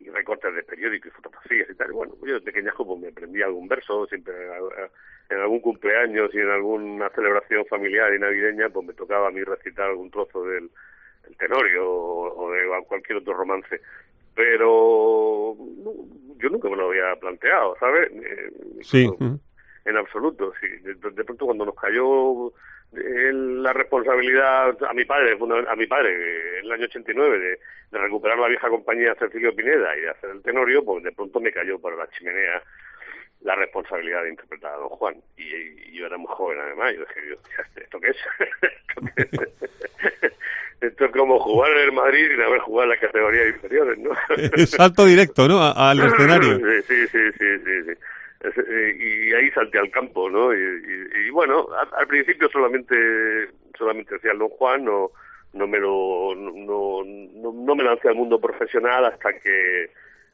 y recortes de periódico y fotografías y tal. Bueno, yo de pequeñajo pues me aprendí algún verso, siempre en algún cumpleaños y en alguna celebración familiar y navideña, pues me tocaba a mí recitar algún trozo del Tenorio o de cualquier otro romance. Pero yo nunca me lo había planteado, ¿sabes? Sí. En absoluto. Sí. De pronto cuando nos cayó la responsabilidad a mi padre en el año 89 de recuperar la vieja compañía Cecilio Pineda y de hacer el Tenorio, pues de pronto me cayó por la chimenea la responsabilidad de interpretar a Don Juan. Y yo era muy joven además, yo dije, Dios, ¿esto qué es? Esto es como jugar en el Madrid sin haber jugado en las categorías inferiores, ¿no? Salto directo, ¿no? Al escenario. Sí. Y ahí salté al campo, ¿no? Y bueno, al principio solamente hacía el Don Juan, no me lancé al mundo profesional hasta que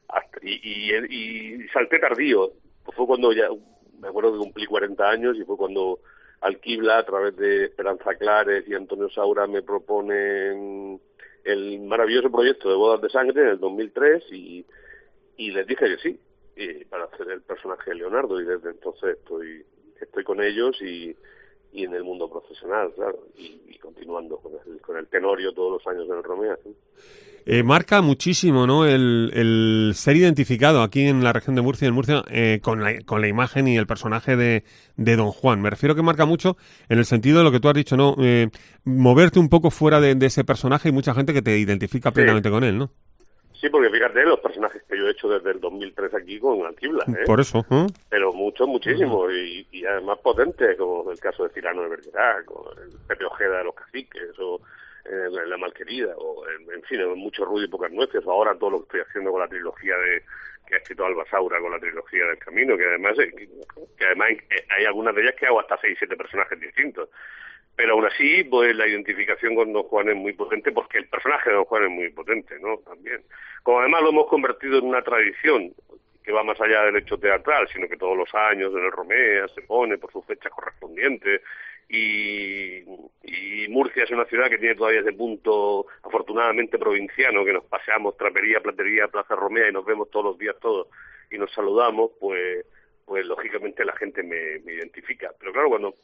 salté tardío. Pues fue cuando ya, me acuerdo que cumplí 40 años y fue cuando Alquibla, a través de Esperanza Clares y Antonio Saura, me proponen el maravilloso proyecto de Bodas de Sangre en el 2003 y les dije que sí, para hacer el personaje de Leonardo, y desde entonces estoy con ellos y en el mundo profesional, claro, y continuando con el Tenorio todos los años en el Romea. ¿Sí? Marca muchísimo, ¿no? El ser identificado aquí en la región de Murcia, con la imagen y el personaje de Don Juan. Me refiero que marca mucho en el sentido de lo que tú has dicho, ¿no? Moverte un poco fuera de ese personaje y mucha gente que te identifica plenamente con él, ¿no? Sí, porque fíjate los personajes que yo he hecho desde el 2003 aquí con Alquibla, ¿eh? Por eso, Pero muchísimos, y además potentes, como el caso de Cirano de Bergerac, o el Pepe Ojeda de los Caciques, o La Malquerida, o en fin, mucho ruido y pocas nueces, o ahora todo lo que estoy haciendo con la trilogía que ha escrito Alba Saura, con la trilogía del Camino, que además hay algunas de ellas que hago hasta 6-7 personajes distintos. Pero aún así, pues la identificación con Don Juan es muy potente, porque el personaje de Don Juan es muy potente, ¿no? También. Como además lo hemos convertido en una tradición que va más allá del hecho teatral, sino que todos los años en el Romea se pone por su fecha correspondiente, y Murcia es una ciudad que tiene todavía ese punto afortunadamente provinciano, que nos paseamos trapería, platería, Plaza Romea y nos vemos todos los días todos y nos saludamos, pues lógicamente la gente me identifica. Pero claro, cuando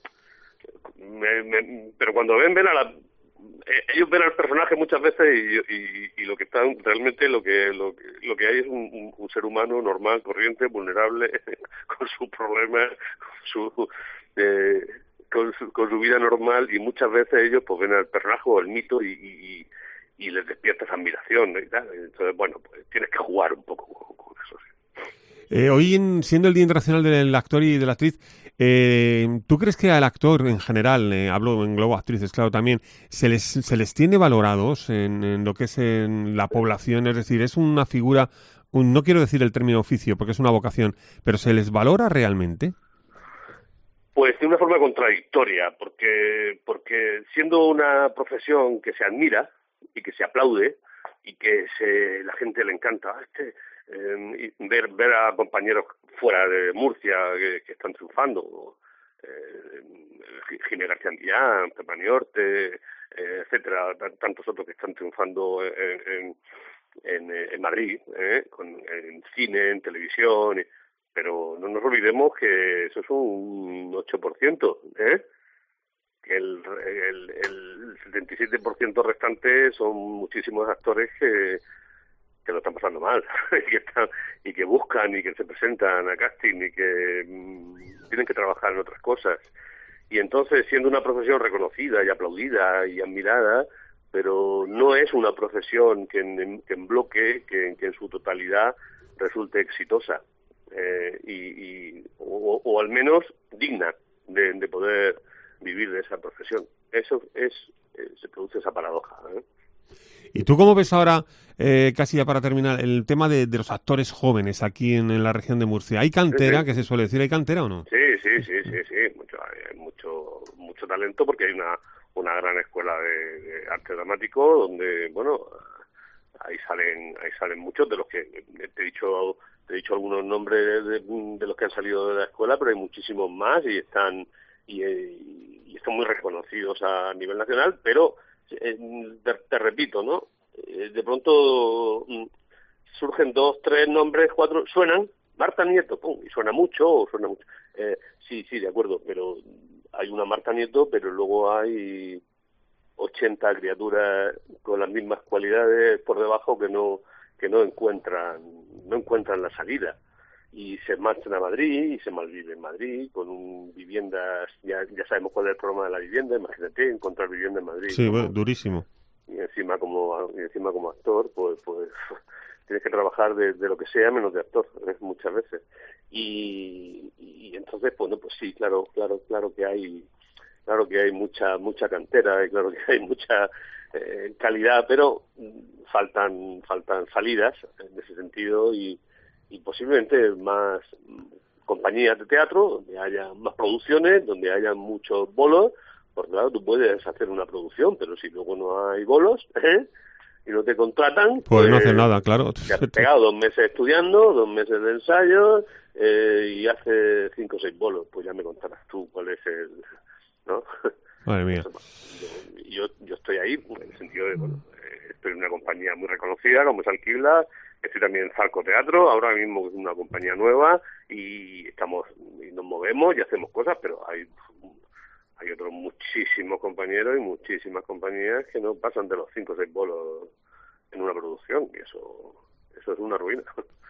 ellos ven al personaje muchas veces y lo que están realmente lo que hay es un ser humano normal, corriente, vulnerable, con sus problemas, con su vida normal, y muchas veces ellos pues ven al personaje o el mito y les despierta esa admiración, ¿no? Y tal. Entonces, bueno, pues tienes que jugar un poco con eso. Sí. Hoy, siendo el Día Internacional del Actor y de la Actriz, ¿tú crees que al actor en general, hablo en globo actrices, claro, también, se les tiene valorados en lo que es en la población? Es decir, es una figura, no quiero decir el término oficio porque es una vocación, pero ¿se les valora realmente? Pues de una forma contradictoria, porque siendo una profesión que se admira y que se aplaude y que la gente le encanta, ver a compañeros fuera de Murcia que están triunfando, Gine García Antillán, Pepa Niorte, etcétera, tantos otros que están triunfando en Madrid, en cine, en televisión, pero no nos olvidemos que eso es un 8%, que el 77% restante son muchísimos actores que lo están pasando mal y que buscan y que se presentan a casting y que tienen que trabajar en otras cosas. Y entonces, siendo una profesión reconocida y aplaudida y admirada, pero no es una profesión que en bloque, que en su totalidad resulte exitosa, o al menos digna de poder vivir de esa profesión. Eso se produce esa paradoja, ¿eh? ¿Y tú cómo ves ahora, casi ya para terminar, el tema de los actores jóvenes aquí en la región de Murcia? ¿Hay cantera, que se suele decir? ¿Hay cantera o no? Sí. Hay mucho talento, porque hay una gran escuela de arte dramático donde, bueno, ahí salen muchos de los que te he dicho algunos nombres de los que han salido de la escuela, pero hay muchísimos más y están muy reconocidos a nivel nacional, pero te repito, ¿no? De pronto surgen 2, 3 nombres, 4, suenan, Marta Nieto, pum, y suena mucho. Sí, de acuerdo, pero hay una Marta Nieto, pero luego hay 80 criaturas con las mismas cualidades por debajo que no encuentran la salida. Y se marchan a Madrid y se malviven en Madrid con viviendas, ya sabemos cuál es el problema de la vivienda, imagínate encontrar vivienda en Madrid. Sí, bueno, durísimo. Y encima como actor, pues tienes que trabajar de lo que sea menos de actor, muchas veces. Y entonces, bueno, pues sí, claro que hay mucha cantera y claro que hay mucha calidad, pero faltan salidas en ese sentido y posiblemente más compañías de teatro, donde haya más producciones, donde haya muchos bolos, porque claro, tú puedes hacer una producción, pero si luego no hay bolos, y no te contratan, pues no haces nada, claro. Te has pegado 2 meses estudiando, 2 meses de ensayos, y hace 5 o 6 bolos, pues ya me contarás tú cuál es el... ¿no? Madre mía. Yo estoy ahí, en el sentido de, bueno, estoy en una compañía muy reconocida, como es Alquibla, estoy también en Zarco Teatro, ahora mismo es una compañía nueva, y nos movemos y hacemos cosas, pero hay otros muchísimos compañeros y muchísimas compañías que no pasan de los 5 o 6 bolos en una producción, y eso es una ruina.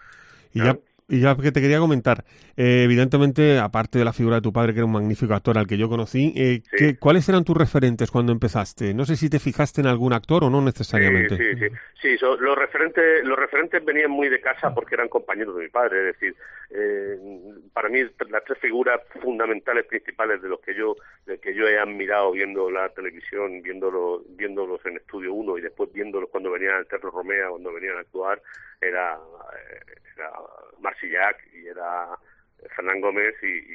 Y ya que te quería comentar, evidentemente, aparte de la figura de tu padre, que era un magnífico actor al que yo conocí, sí. ¿cuáles eran tus referentes cuando empezaste? No sé si te fijaste en algún actor o no necesariamente. Sí, los referentes venían muy de casa porque eran compañeros de mi padre, es decir, para mí las 3 figuras fundamentales principales de que yo he admirado viendo la televisión, viéndolos en Estudio 1 y después viéndolos cuando venían al Teatro Romea, cuando venían a actuar, era Marsillac y era Fernán Gómez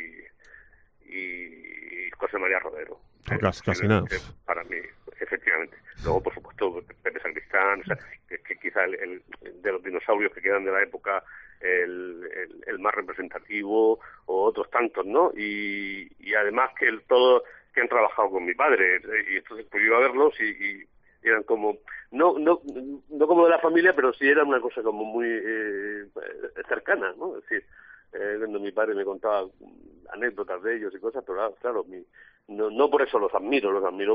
y José María Rodero. Casi nada. Para mí, efectivamente. Luego, por supuesto, Pepe Sancristán, o sea, que quizá el de los dinosaurios que quedan de la época, el más representativo, o otros tantos, ¿no? Y además todos que han trabajado con mi padre, y entonces pues iba a verlos y eran como, no como de la familia, pero sí era una cosa como muy cercana, ¿no? Es decir, cuando mi padre me contaba anécdotas de ellos y cosas, pero claro, no por eso los admiro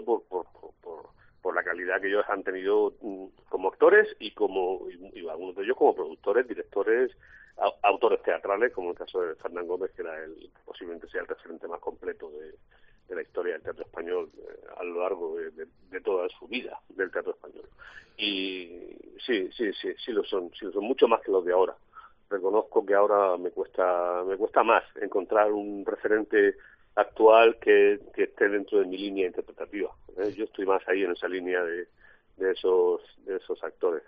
por la calidad que ellos han tenido como actores y algunos de ellos como productores, directores, autores teatrales, como el caso de Fernán Gómez, que era posiblemente sea el referente más completo de la historia del teatro español a lo largo de toda su vida del teatro español. Y sí lo son mucho más que los de ahora. Reconozco que ahora me cuesta más encontrar un referente actual que esté dentro de mi línea interpretativa. Yo estoy más ahí en esa línea de esos actores.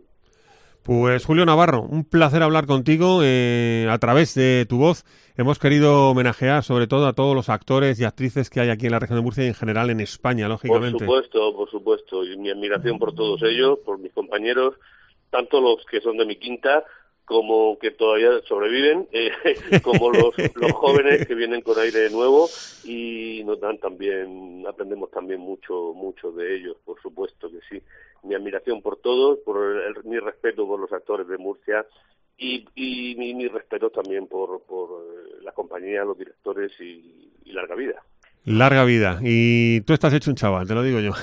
Pues Julio Navarro, un placer hablar contigo. A través de tu voz hemos querido homenajear sobre todo a todos los actores y actrices que hay aquí en la región de Murcia y en general en España, lógicamente. Por supuesto, y mi admiración por todos ellos, por mis compañeros, tanto los que son de mi quinta como que todavía sobreviven, como los jóvenes que vienen con aire nuevo y nos dan también, aprendemos también mucho de ellos, por supuesto que sí. Mi admiración por todos, mi respeto por los actores de Murcia y mi respeto también por la compañía, los directores y larga vida. Larga vida. Y tú estás hecho un chaval, te lo digo yo.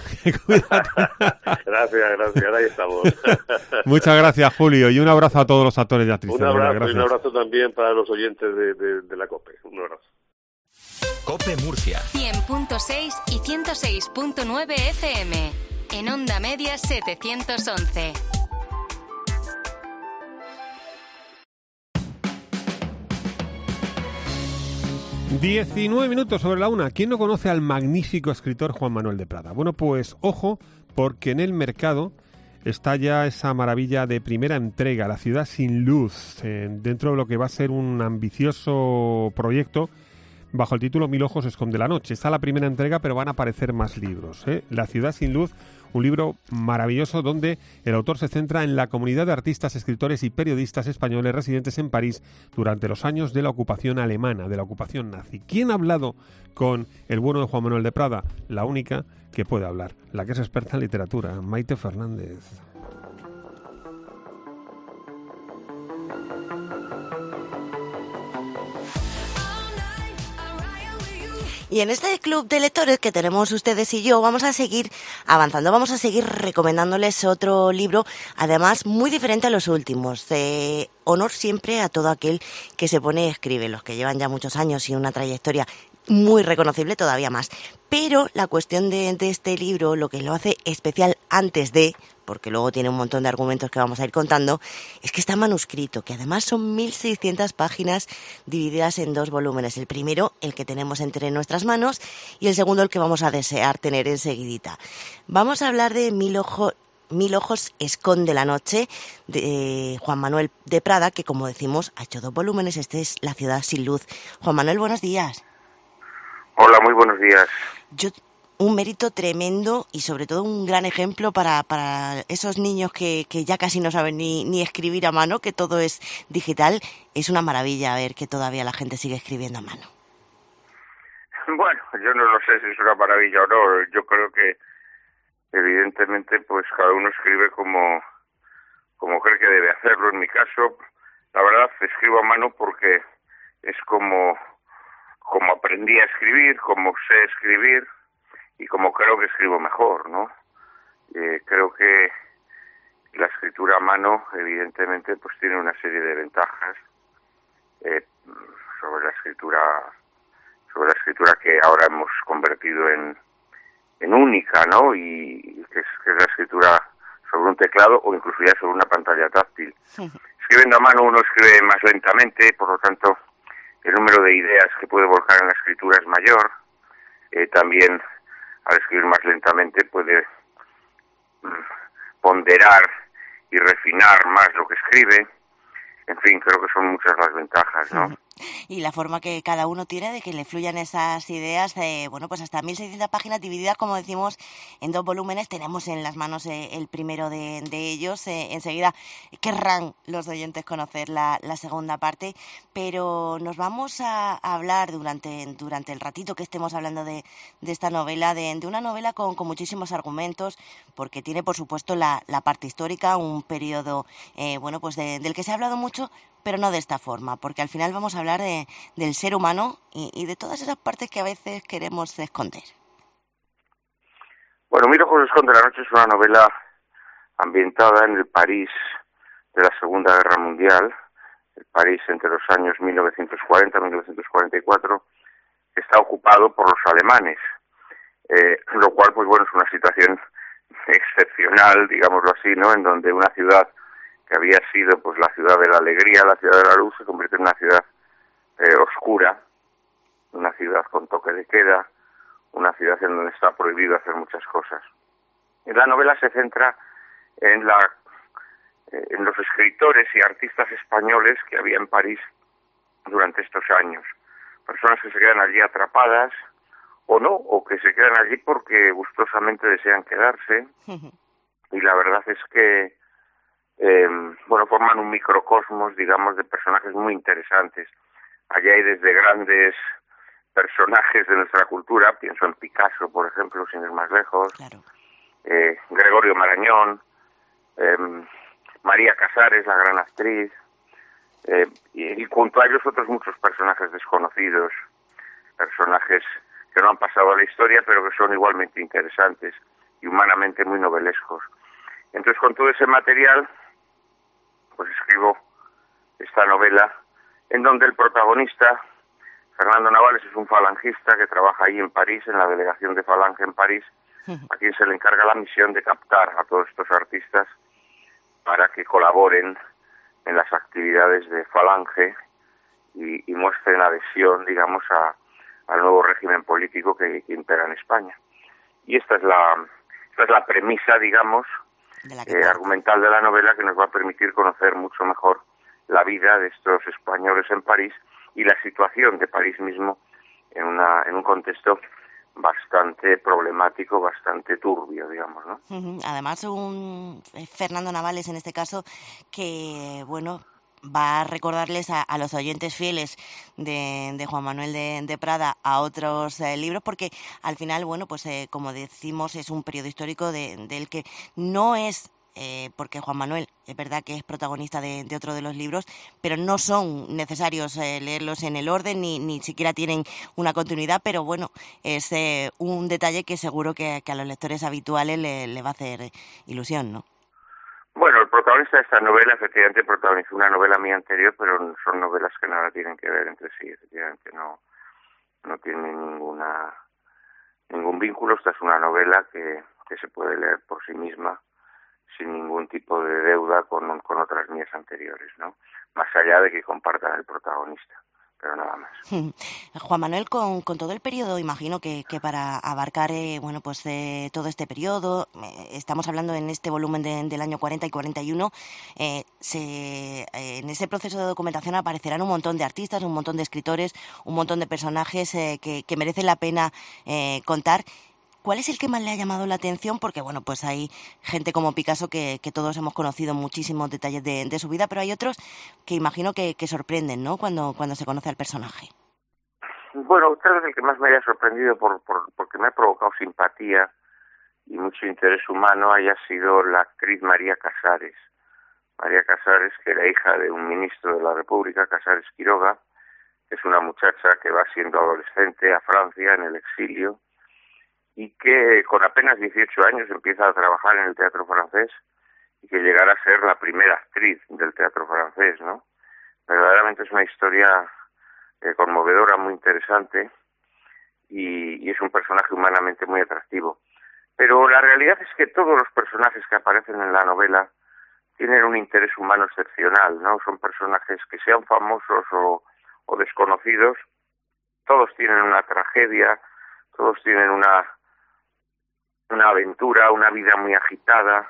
Gracias, ahí estamos. Muchas gracias, Julio, y un abrazo a todos los actores y actrices. Un abrazo también para los oyentes de la COPE. Un abrazo. COPE Murcia. 100.6 y 106.9 FM. En Onda Media 711. ...19 sobre la 1. ¿Quién no conoce al magnífico escritor Juan Manuel de Prada? Bueno, pues ojo, porque en el mercado está ya esa maravilla de primera entrega, La ciudad sin luz, dentro de lo que va a ser un ambicioso proyecto bajo el título 1000 ojos esconde la noche. Está la primera entrega, pero van a aparecer más libros, La ciudad sin luz, un libro maravilloso donde el autor se centra en la comunidad de artistas, escritores y periodistas españoles residentes en París durante los años de la ocupación alemana, de la ocupación nazi. ¿Quién ha hablado con el bueno de Juan Manuel de Prada? La única que puede hablar, la que es experta en literatura, Maite Fernández. Y en este club de lectores que tenemos ustedes y yo, vamos a seguir avanzando, vamos a seguir recomendándoles otro libro, además muy diferente a los últimos. Honor siempre a todo aquel que se pone y escribe, los que llevan ya muchos años y una trayectoria muy reconocible todavía más. Pero la cuestión de este libro, lo que lo hace especial antes de, porque luego tiene un montón de argumentos que vamos a ir contando, es que está manuscrito, que además son 1.600 páginas divididas en 2 volúmenes. El primero, el que tenemos entre nuestras manos, y el segundo, el que vamos a desear tener enseguidita. Vamos a hablar de Mil ojos esconde la noche, de Juan Manuel de Prada, que como decimos ha hecho 2 volúmenes. Este es La ciudad sin luz. Juan Manuel, buenos días. Hola, muy buenos días. Un mérito tremendo y sobre todo un gran ejemplo para esos niños que ya casi no saben ni escribir a mano, que todo es digital. Es una maravilla ver que todavía la gente sigue escribiendo a mano. Bueno, yo no lo sé si es una maravilla o no. Yo creo que evidentemente pues cada uno escribe como cree que debe hacerlo. En mi caso, la verdad, escribo a mano porque es como aprendí a escribir, como sé escribir y como creo que escribo mejor, ¿no? Creo que la escritura a mano, evidentemente, pues tiene una serie de ventajas sobre la escritura que ahora hemos convertido en única, ¿no? Y que es la escritura sobre un teclado o incluso ya sobre una pantalla táctil. Escribiendo a mano uno escribe más lentamente, por lo tanto el número de ideas que puede volcar en la escritura es mayor. También al escribir más lentamente puede ponderar y refinar más lo que escribe. En fin, creo que son muchas las ventajas, ¿no? Y la forma que cada uno tiene de que le fluyan esas ideas, pues hasta 1.600 páginas divididas, como decimos, en 2 volúmenes. Tenemos en las manos el primero de ellos. Enseguida querrán los oyentes conocer la segunda parte, pero nos vamos a hablar durante el ratito que estemos hablando de esta novela, de una novela con muchísimos argumentos, porque tiene, por supuesto, la parte histórica, un periodo del que se ha hablado mucho, pero no de esta forma, porque al final vamos a hablar del ser humano y de todas esas partes que a veces queremos esconder. Bueno, Mil ojos esconde la noche es una novela ambientada en el París de la Segunda Guerra Mundial, el París entre los años 1940 y 1944, que está ocupado por los alemanes, lo cual, pues bueno, es una situación excepcional, digámoslo así, ¿no? En donde una ciudad que había sido pues la ciudad de la alegría, la ciudad de la luz, se convierte en una ciudad oscura, una ciudad con toque de queda, una ciudad en donde está prohibido hacer muchas cosas. Y la novela se centra en los escritores y artistas españoles que había en París durante estos años. Personas que se quedan allí atrapadas o no, o que se quedan allí porque gustosamente desean quedarse. Y la verdad es que forman un microcosmos, digamos, de personajes muy interesantes. Allí hay desde grandes personajes de nuestra cultura, pienso en Picasso, por ejemplo, sin ir más lejos, claro. Gregorio Marañón, María Casares, la gran actriz, y junto a ellos otros muchos personajes desconocidos, personajes que no han pasado a la historia, pero que son igualmente interesantes y humanamente muy novelescos. Entonces, con todo ese material, pues escribo esta novela en donde el protagonista, Fernando Navales, es un falangista que trabaja ahí en París, en la delegación de Falange en París, a quien se le encarga la misión de captar a todos estos artistas para que colaboren en las actividades de Falange y muestren adhesión, digamos, al nuevo régimen político que impera en España. Y esta es la premisa, digamos, argumental de la novela, que nos va a permitir conocer mucho mejor la vida de estos españoles en París y la situación de París mismo en un contexto bastante problemático, bastante turbio, digamos, ¿no? Además, un Fernando Navales, en este caso, que, va a recordarles a los oyentes fieles de Juan Manuel de Prada a otros libros, porque al final, como decimos, es un periodo histórico del que no es porque Juan Manuel es verdad que es protagonista de otro de los libros, pero no son necesarios leerlos en el orden, ni siquiera tienen una continuidad, pero bueno, es un detalle que seguro que a los lectores habituales le va a hacer ilusión, ¿no? Bueno, el protagonista de esta novela efectivamente protagonizó una novela mía anterior, pero son novelas que nada tienen que ver entre sí, efectivamente no tienen ningún vínculo. Esta es una novela que se puede leer por sí misma, sin ningún tipo de deuda con otras mías anteriores, ¿no? Más allá de que compartan el protagonista, pero nada más. Juan Manuel, con todo el periodo, imagino que para abarcar todo este periodo, estamos hablando en este volumen del año 40 y 41, en ese proceso de documentación aparecerán un montón de artistas, un montón de escritores, un montón de personajes que merecen la pena contar. ¿Cuál es el que más le ha llamado la atención? Porque, bueno, pues hay gente como Picasso que todos hemos conocido muchísimos detalles de su vida, pero hay otros que imagino que sorprenden, ¿no?, cuando se conoce al personaje. Bueno, tal vez el que más me haya sorprendido porque me ha provocado simpatía y mucho interés humano haya sido la actriz María Casares. María Casares, que era hija de un ministro de la República, Casares Quiroga, que es una muchacha que va siendo adolescente a Francia en el exilio, y que con apenas 18 años empieza a trabajar en el teatro francés y que llegará a ser la primera actriz del teatro francés, ¿no? Verdaderamente es una historia conmovedora, muy interesante y es un personaje humanamente muy atractivo. Pero la realidad es que todos los personajes que aparecen en la novela tienen un interés humano excepcional, ¿no? Son personajes que sean famosos o desconocidos, todos tienen una tragedia, todos tienen una aventura, una vida muy agitada,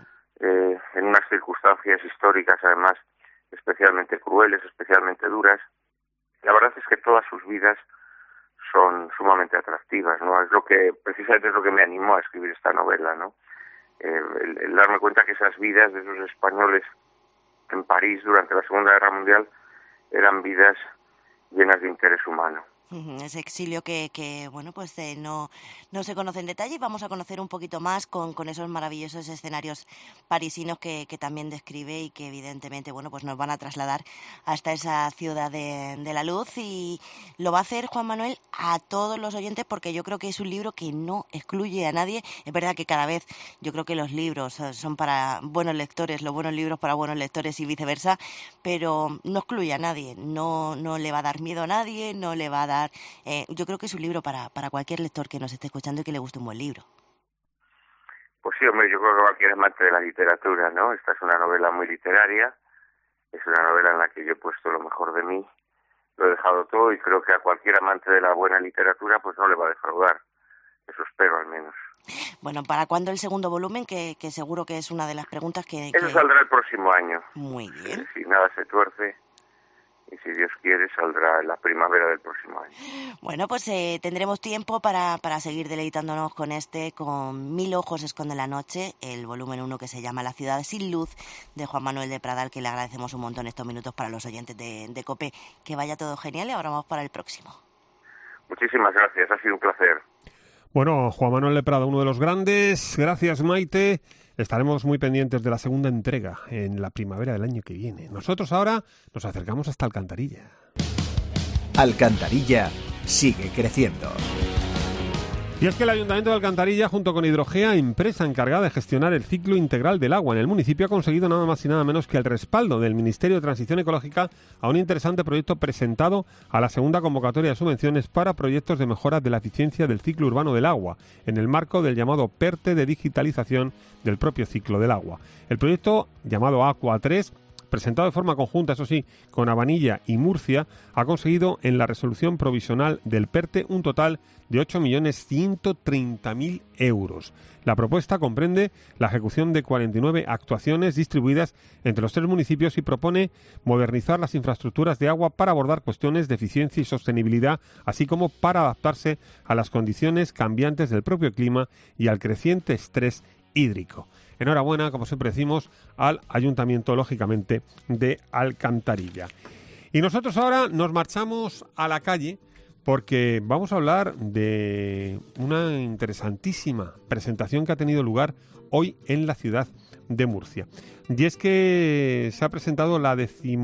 en unas circunstancias históricas además especialmente crueles, especialmente duras. La verdad es que todas sus vidas son sumamente atractivas, ¿no? Precisamente es lo que me animó a escribir esta novela, ¿no? El darme cuenta que esas vidas de esos españoles en París durante la Segunda Guerra Mundial eran vidas llenas de interés humano. Ese exilio que no se conoce en detalle, y vamos a conocer un poquito más con esos maravillosos escenarios parisinos que también describe y que evidentemente nos van a trasladar hasta esa ciudad de la luz, y lo va a hacer Juan Manuel a todos los oyentes, porque yo creo que es un libro que no excluye a nadie. Es verdad que cada vez yo creo que los libros son para buenos lectores, los buenos libros para buenos lectores y viceversa, pero no excluye a nadie, no le va a dar miedo a nadie, no le va a dar... yo creo que es un libro para cualquier lector que nos esté escuchando y que le guste un buen libro. Pues sí, hombre, yo creo que cualquier amante de la literatura, ¿no? Esta es una novela muy literaria, es una novela en la que yo he puesto lo mejor de mí, lo he dejado todo, y creo que a cualquier amante de la buena literatura pues no le va a defraudar, eso espero al menos. Bueno, ¿para cuándo el segundo volumen? Que seguro que es una de las preguntas que... Eso saldrá el próximo año. Muy bien. Si nada se tuerce. Y si Dios quiere, saldrá en la primavera del próximo año. Bueno, pues tendremos tiempo para seguir deleitándonos con Mil ojos esconde la noche, el volumen 1 que se llama La ciudad sin luz, de Juan Manuel de Pradal, que le agradecemos un montón estos minutos para los oyentes de COPE. Que vaya todo genial, y ahora vamos para el próximo. Muchísimas gracias, ha sido un placer. Bueno, Juan Manuel de Prada, uno de los grandes. Gracias, Maite. Estaremos muy pendientes de la segunda entrega en la primavera del año que viene. Nosotros ahora nos acercamos hasta Alcantarilla. Alcantarilla sigue creciendo. Y es que el Ayuntamiento de Alcantarilla, junto con Hidrogea, empresa encargada de gestionar el ciclo integral del agua en el municipio, ha conseguido nada más y nada menos que el respaldo del Ministerio de Transición Ecológica a un interesante proyecto presentado a la segunda convocatoria de subvenciones para proyectos de mejora de la eficiencia del ciclo urbano del agua, en el marco del llamado PERTE de digitalización del propio ciclo del agua. El proyecto, llamado Aqua 3, presentado de forma conjunta, eso sí, con Abanilla y Murcia, ha conseguido en la resolución provisional del PERTE un total de 8.130.000 euros. La propuesta comprende la ejecución de 49 actuaciones distribuidas entre los 3 municipios y propone modernizar las infraestructuras de agua para abordar cuestiones de eficiencia y sostenibilidad, así como para adaptarse a las condiciones cambiantes del propio clima y al creciente estrés hídrico. Enhorabuena, como siempre decimos, al Ayuntamiento, lógicamente, de Alcantarilla. Y nosotros ahora nos marchamos a la calle porque vamos a hablar de una interesantísima presentación que ha tenido lugar hoy en la ciudad de Murcia. Y es que se ha presentado la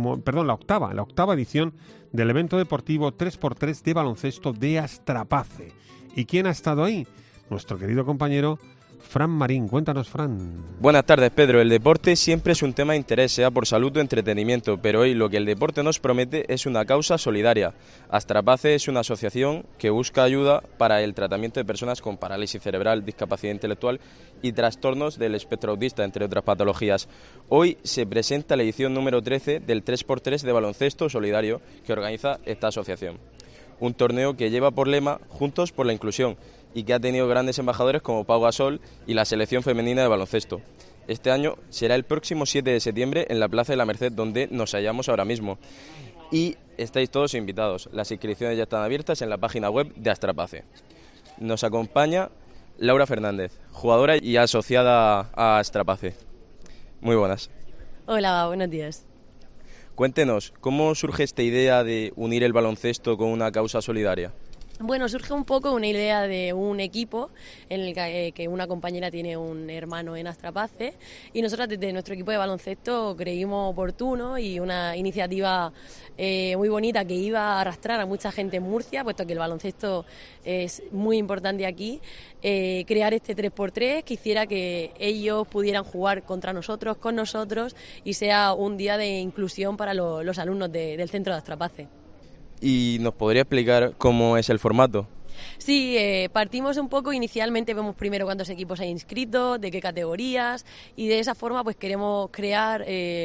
octava edición del evento deportivo 3x3 de baloncesto de Astrapace. ¿Y quién ha estado ahí? Nuestro querido compañero Fran Marín. Cuéntanos, Fran. Buenas tardes, Pedro. El deporte siempre es un tema de interés, sea por salud o entretenimiento, pero hoy lo que el deporte nos promete es una causa solidaria. Astrapace es una asociación que busca ayuda para el tratamiento de personas con parálisis cerebral, discapacidad intelectual y trastornos del espectro autista, entre otras patologías. Hoy se presenta la edición número 13 del 3x3 de baloncesto solidario que organiza esta asociación. Un torneo que lleva por lema Juntos por la Inclusión y que ha tenido grandes embajadores como Pau Gasol y la selección femenina de baloncesto. Este año será el próximo 7 de septiembre en la Plaza de la Merced, donde nos hallamos ahora mismo. Y estáis todos invitados. Las inscripciones ya están abiertas en la página web de Astrapace. Nos acompaña Laura Fernández, jugadora y asociada a Astrapace. Muy buenas. Hola, buenos días. Cuéntenos, ¿cómo surge esta idea de unir el baloncesto con una causa solidaria? Bueno, surge un poco una idea de un equipo en el que una compañera tiene un hermano en Astrapace y nosotros desde nuestro equipo de baloncesto creímos oportuno y una iniciativa muy bonita que iba a arrastrar a mucha gente en Murcia, puesto que el baloncesto es muy importante aquí, crear este 3x3 que hiciera que ellos pudieran jugar contra nosotros, con nosotros y sea un día de inclusión para los alumnos del centro de Astrapace. ¿Y nos podría explicar cómo es el formato? Sí, partimos un poco, inicialmente vemos primero cuántos equipos hay inscritos, de qué categorías y de esa forma pues queremos crear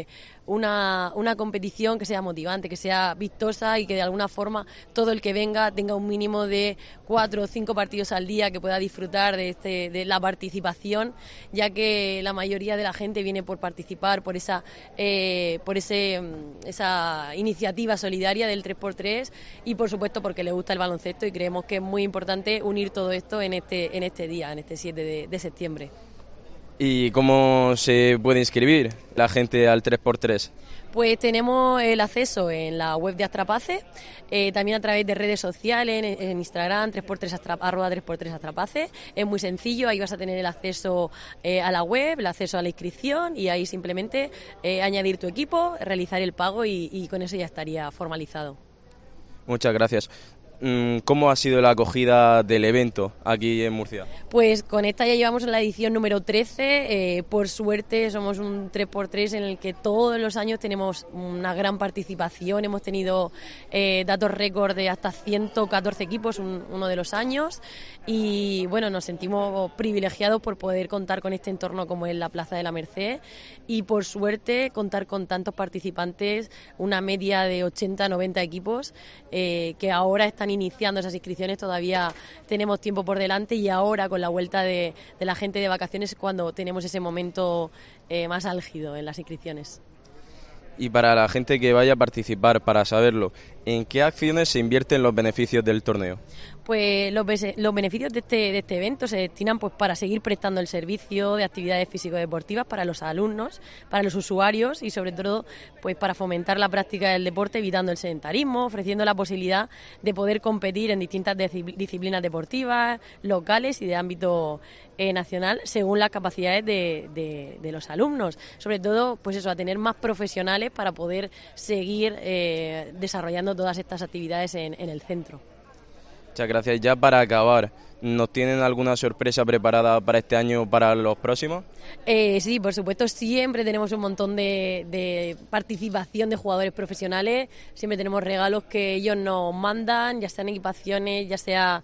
una competición que sea motivante, que sea vistosa y que de alguna forma todo el que venga tenga un mínimo de 4 o 5 partidos al día, que pueda disfrutar de la participación, ya que la mayoría de la gente viene por participar, por esa iniciativa solidaria del 3x3 y por supuesto porque le gusta el baloncesto y creemos que es muy importante unir todo esto en este día, en este 7 de septiembre. ¿Y cómo se puede inscribir la gente al 3x3? Pues tenemos el acceso en la web de Astrapace, también a través de redes sociales, en Instagram, 3x3 arroba 3x3 Astrapace. Es muy sencillo, ahí vas a tener el acceso a la web, el acceso a la inscripción y ahí simplemente añadir tu equipo, realizar el pago y con eso ya estaría formalizado. Muchas gracias. ¿Cómo ha sido la acogida del evento aquí en Murcia? Pues con esta ya llevamos en la edición número 13, por suerte somos un 3x3 en el que todos los años tenemos una gran participación, hemos tenido datos récord de hasta 114 equipos uno de los años y bueno, nos sentimos privilegiados por poder contar con este entorno como es la Plaza de la Merced y por suerte contar con tantos participantes, una media de 80-90 equipos que ahora están iniciando esas inscripciones, todavía tenemos tiempo por delante y ahora con la vuelta de la gente de vacaciones es cuando tenemos ese momento más álgido en las inscripciones. Y para la gente que vaya a participar, para saberlo, ¿en qué acciones se invierten los beneficios del torneo? Pues los beneficios de este evento se destinan pues para seguir prestando el servicio de actividades físico-deportivas para los alumnos, para los usuarios y sobre todo pues para fomentar la práctica del deporte evitando el sedentarismo, ofreciendo la posibilidad de poder competir en distintas disciplinas deportivas, locales y de ámbito nacional según las capacidades de los alumnos. Sobre todo pues eso, a tener más profesionales para poder seguir desarrollando todas estas actividades en el centro. Muchas gracias. Ya para acabar, ¿nos tienen alguna sorpresa preparada para este año, para los próximos? Sí, por supuesto, siempre tenemos un montón de participación de jugadores profesionales, siempre tenemos regalos que ellos nos mandan, ya sean equipaciones, ya sea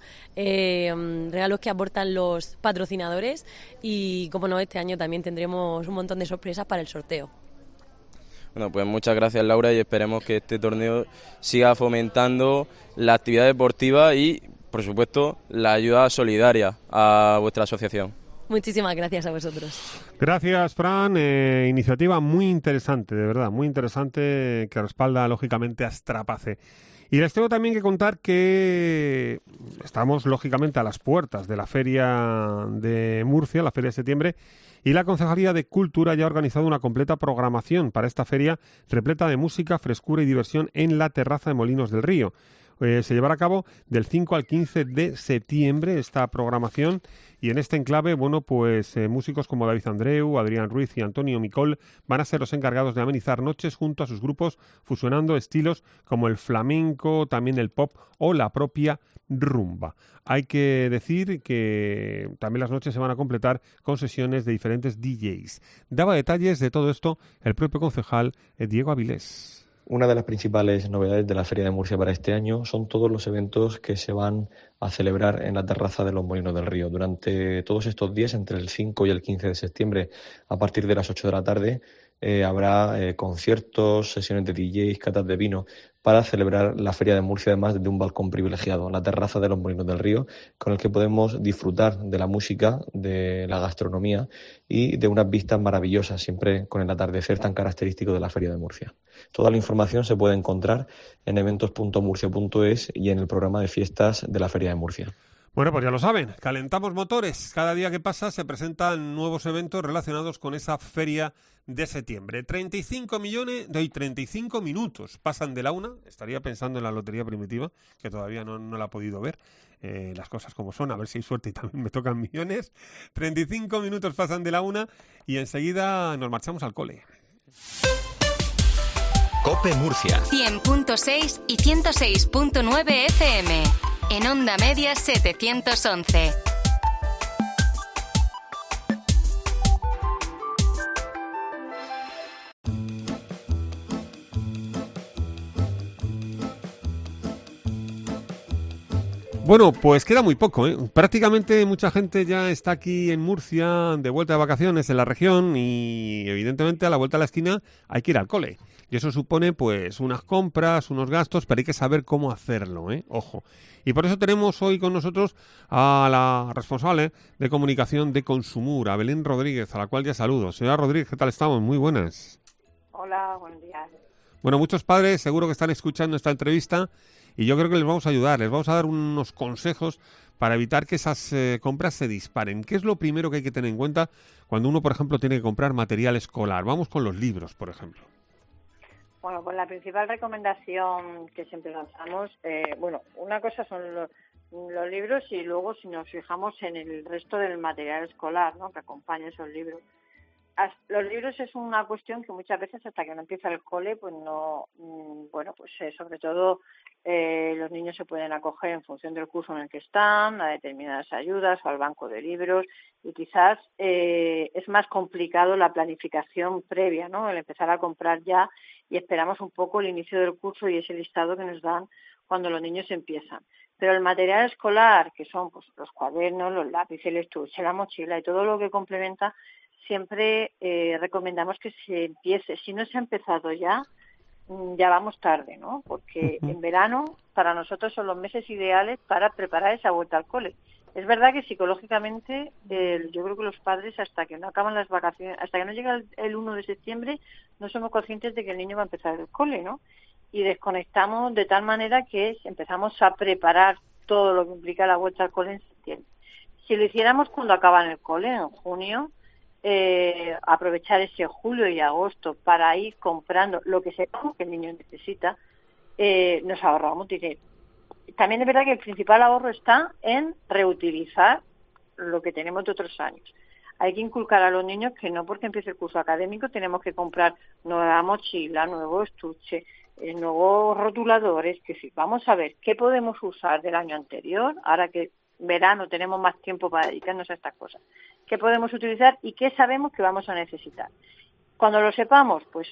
regalos que aportan los patrocinadores y, como no, este año también tendremos un montón de sorpresas para el sorteo. Bueno, pues muchas gracias, Laura, y esperemos que este torneo siga fomentando la actividad deportiva y, por supuesto, la ayuda solidaria a vuestra asociación. Muchísimas gracias a vosotros. Gracias, Fran. Iniciativa muy interesante, de verdad, muy interesante, que respalda, lógicamente, a Astrapace. Y les tengo también que contar que estamos, lógicamente, a las puertas de la Feria de Murcia, la Feria de septiembre, y la Concejalía de Cultura ya ha organizado una completa programación para esta feria repleta de música, frescura y diversión en la terraza de Molinos del Río. Se llevará a cabo del 5 al 15 de septiembre esta programación. Y en este enclave, bueno, pues músicos como David Andreu, Adrián Ruiz y Antonio Micol van a ser los encargados de amenizar noches junto a sus grupos, fusionando estilos como el flamenco, también el pop o la propia rumba. Hay que decir que también las noches se van a completar con sesiones de diferentes DJs. Daba detalles de todo esto el propio concejal Diego Avilés. Una de las principales novedades de la Feria de Murcia para este año son todos los eventos que se van a celebrar en la terraza de los Molinos del Río. Durante todos estos días, entre el 5 y el 15 de septiembre, a partir de las 8 de la tarde, habrá conciertos, sesiones de DJs, catas de vino, para celebrar la Feria de Murcia, además desde un balcón privilegiado, la terraza de los Molinos del Río, con el que podemos disfrutar de la música, de la gastronomía y de unas vistas maravillosas, siempre con el atardecer tan característico de la Feria de Murcia. Toda la información se puede encontrar en eventos.murcia.es y en el programa de fiestas de la Feria de Murcia. Bueno, pues ya lo saben, calentamos motores. Cada día que pasa se presentan nuevos eventos relacionados con esa feria de septiembre. 35 minutos pasan de la una. Estaría pensando en la lotería primitiva, que todavía no la he podido ver. Las cosas como son, a ver si hay suerte y también me tocan millones. 35 minutos pasan de la una y enseguida nos marchamos al cole. COPE Murcia 100.6 y 106.9 FM. En Onda Media 711. Bueno, pues queda muy poco, ¿eh? Prácticamente mucha gente ya está aquí en Murcia de vuelta de vacaciones en la región y evidentemente a la vuelta a la esquina hay que ir al cole. Y eso supone pues unas compras, unos gastos, pero hay que saber cómo hacerlo, ¿eh? Ojo. Y por eso tenemos hoy con nosotros a la responsable de comunicación de Consumur, a Belén Rodríguez, a la cual ya saludo. Señora Rodríguez, ¿qué tal estamos? Muy buenas. Hola, buenos días. Bueno, muchos padres seguro que están escuchando esta entrevista y yo creo que les vamos a ayudar, les vamos a dar unos consejos para evitar que esas compras se disparen. ¿Qué es lo primero que hay que tener en cuenta cuando uno, por ejemplo, tiene que comprar material escolar? Vamos con los libros, por ejemplo. Bueno, pues la principal recomendación que siempre lanzamos, una cosa son los libros y luego si nos fijamos en el resto del material escolar, ¿no?, que acompaña esos libros. Los libros es una cuestión que muchas veces hasta que no empieza el cole, pues no, sobre todo los niños se pueden acoger en función del curso en el que están, a determinadas ayudas o al banco de libros y quizás es más complicado la planificación previa, ¿no?, el empezar a comprar ya y esperamos un poco el inicio del curso y ese listado que nos dan cuando los niños empiezan. Pero el material escolar, que son pues los cuadernos, los lápices, el estuche, la mochila y todo lo que complementa, siempre recomendamos que se empiece. Si no se ha empezado ya vamos tarde, ¿no? Porque en verano para nosotros son los meses ideales para preparar esa vuelta al cole. Es verdad que psicológicamente yo creo que los padres hasta que no acaban las vacaciones, hasta que no llega el 1 de septiembre, no somos conscientes de que el niño va a empezar el cole, ¿no? Y desconectamos de tal manera que empezamos a preparar todo lo que implica la vuelta al cole en septiembre. Si lo hiciéramos cuando acaban el cole, en junio, aprovechar ese julio y agosto para ir comprando lo que sepamos que el niño necesita, nos ahorramos dinero. También es verdad que el principal ahorro está en reutilizar lo que tenemos de otros años. Hay que inculcar a los niños que no porque empiece el curso académico tenemos que comprar nueva mochila, nuevo estuche, nuevos rotuladores, que sí, vamos a ver qué podemos usar del año anterior, ahora que verano tenemos más tiempo para dedicarnos a estas cosas, qué podemos utilizar y qué sabemos que vamos a necesitar. Cuando lo sepamos, pues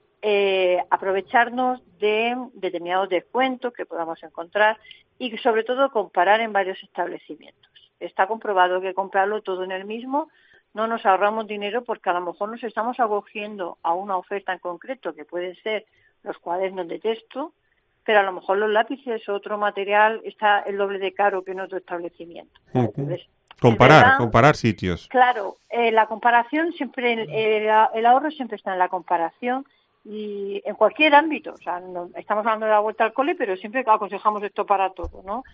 aprovecharnos de determinados descuentos que podamos encontrar y sobre todo comparar en varios establecimientos. Está comprobado que comprarlo todo en el mismo no nos ahorramos dinero porque a lo mejor nos estamos acogiendo a una oferta en concreto que pueden ser los cuadernos de texto, pero a lo mejor los lápices o otro material está el doble de caro que en otro establecimiento. Entonces, comparar sitios. Claro, la comparación siempre, el ahorro siempre está en la comparación y en cualquier ámbito. O sea, no, estamos hablando de la vuelta al cole, pero siempre aconsejamos esto para todo, ¿no?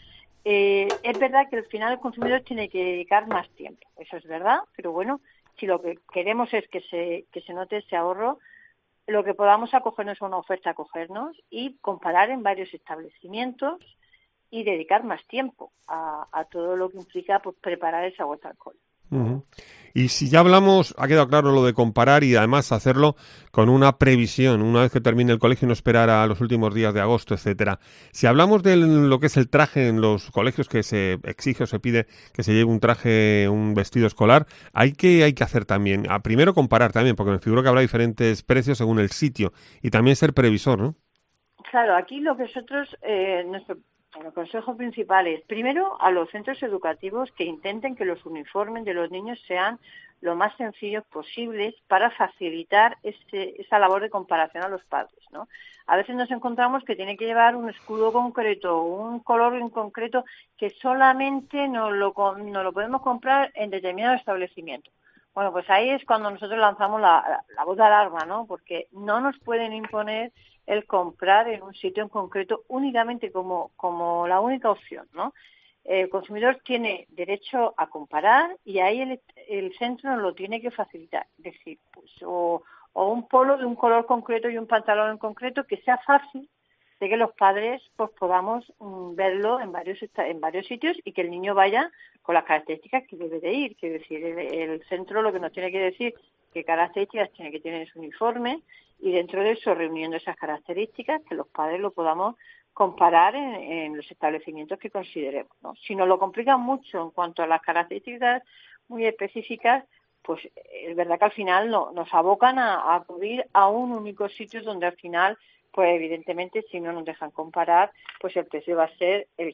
Es verdad que al final el consumidor tiene que dedicar más tiempo, eso es verdad, pero bueno, si lo que queremos es que se note ese ahorro, lo que podamos acogernos a una oferta, acogernos y comparar en varios establecimientos y dedicar más tiempo a todo lo que implica pues preparar esa vuelta al cole. Uh-huh. Y si ya hablamos, ha quedado claro lo de comparar y además hacerlo con una previsión, una vez que termine el colegio y no esperar a los últimos días de agosto, etcétera. Si hablamos de lo que es el traje en los colegios, que se exige o se pide que se lleve un traje, un vestido escolar, hay que hacer también, primero comparar también, porque me figuro que habrá diferentes precios según el sitio y también ser previsor, ¿no? Claro, aquí lo que nosotros, nuestro consejo principal es, primero, a los centros educativos que intenten que los uniformes de los niños sean lo más sencillos posibles para facilitar esa labor de comparación a los padres, ¿no? A veces nos encontramos que tiene que llevar un escudo concreto, un color en concreto, que solamente no lo podemos comprar en determinado establecimiento. Bueno, pues ahí es cuando nosotros lanzamos la voz de alarma, ¿no? Porque no nos pueden imponer el comprar en un sitio en concreto únicamente como la única opción, ¿no? El consumidor tiene derecho a comparar y ahí el centro nos lo tiene que facilitar. Es decir, pues, o un polo de un color concreto y un pantalón en concreto que sea fácil de que los padres pues podamos verlo en varios sitios y que el niño vaya con las características que debe de ir. Quiero decir, el centro lo que nos tiene que decir qué características tiene que tener su uniforme y dentro de eso, reuniendo esas características, que los padres lo podamos comparar en los establecimientos que consideremos, ¿no? Si nos lo complican mucho en cuanto a las características muy específicas, pues es verdad que al final nos abocan a acudir a un único sitio donde al final, pues evidentemente si no nos dejan comparar, pues el precio va a ser el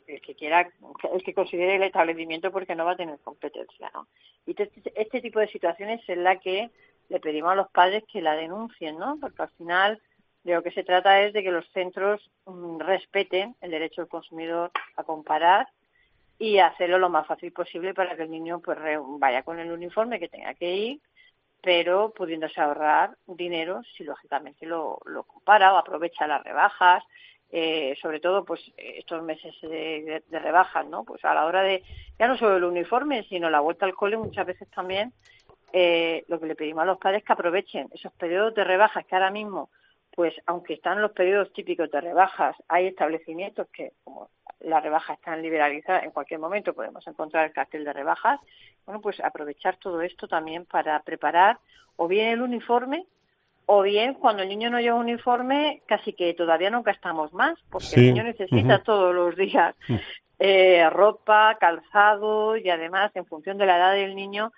que considere el establecimiento porque no va a tener competencia, ¿no? Y este tipo de situaciones es la que le pedimos a los padres que la denuncien, ¿no? Porque al final de lo que se trata es de que los centros respeten el derecho del consumidor a comparar y hacerlo lo más fácil posible para que el niño pues vaya con el uniforme que tenga que ir, pero pudiéndose ahorrar dinero si lógicamente lo compara o aprovecha las rebajas, sobre todo pues estos meses de rebajas, ¿no? Pues a la hora de ya no solo el uniforme, sino la vuelta al cole muchas veces también lo que le pedimos a los padres es que aprovechen esos periodos de rebajas que ahora mismo, pues aunque están los periodos típicos de rebajas, hay establecimientos que como las rebajas están liberalizadas, en cualquier momento podemos encontrar el cartel de rebajas. Bueno, pues aprovechar todo esto también para preparar o bien el uniforme o bien cuando el niño no lleva uniforme casi que todavía no gastamos más porque el niño necesita todos los días ropa, calzado y además en función de la edad del niño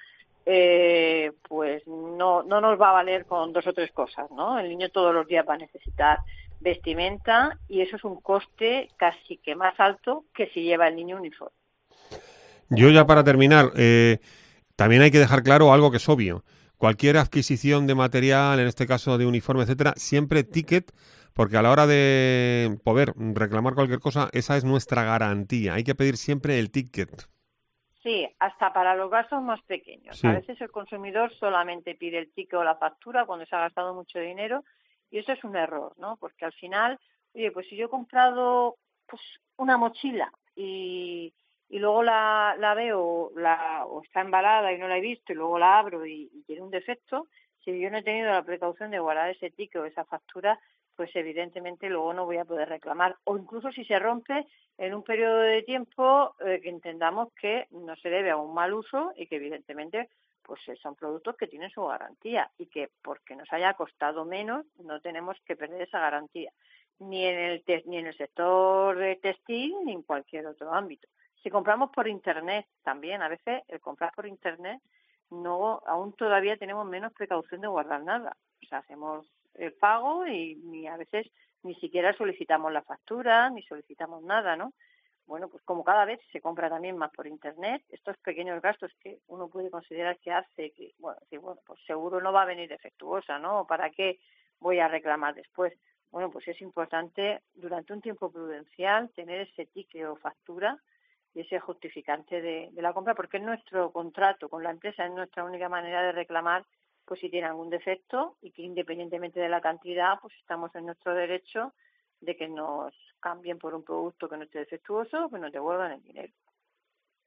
pues no nos va a valer con 2 o 3 cosas, ¿no? El niño todos los días va a necesitar vestimenta y eso es un coste casi que más alto que si lleva el niño uniforme. Yo ya para terminar, también hay que dejar claro algo que es obvio. Cualquier adquisición de material, en este caso de uniforme, etcétera, siempre ticket, porque a la hora de poder reclamar cualquier cosa, esa es nuestra garantía. Hay que pedir siempre el ticket. Sí, hasta para los gastos más pequeños. Sí. A veces el consumidor solamente pide el ticket o la factura cuando se ha gastado mucho dinero y eso es un error, ¿no? Porque al final, oye, pues si yo he comprado pues una mochila y luego la veo o está embalada y no la he visto y luego la abro y tiene un defecto, si yo no he tenido la precaución de guardar ese ticket o esa factura, pues evidentemente luego no voy a poder reclamar. O incluso si se rompe en un periodo de tiempo que entendamos que no se debe a un mal uso y que evidentemente pues son productos que tienen su garantía y que porque nos haya costado menos no tenemos que perder esa garantía. Ni en el sector de textil ni en cualquier otro ámbito. Si compramos por internet también, a veces el comprar por internet aún todavía tenemos menos precaución de guardar nada. O sea, hacemos el pago y a veces ni siquiera solicitamos la factura, ni solicitamos nada, ¿no? Bueno, pues como cada vez se compra también más por internet, estos pequeños gastos que uno puede considerar que hace, que bueno, pues seguro no va a venir defectuosa, ¿no? ¿Para qué voy a reclamar después? Bueno, pues es importante durante un tiempo prudencial tener ese ticket o factura y ese justificante de la compra, porque es nuestro contrato con la empresa, es nuestra única manera de reclamar pues si tiene algún defecto y que independientemente de la cantidad, pues estamos en nuestro derecho de que nos cambien por un producto que no esté defectuoso o que nos devuelvan el dinero.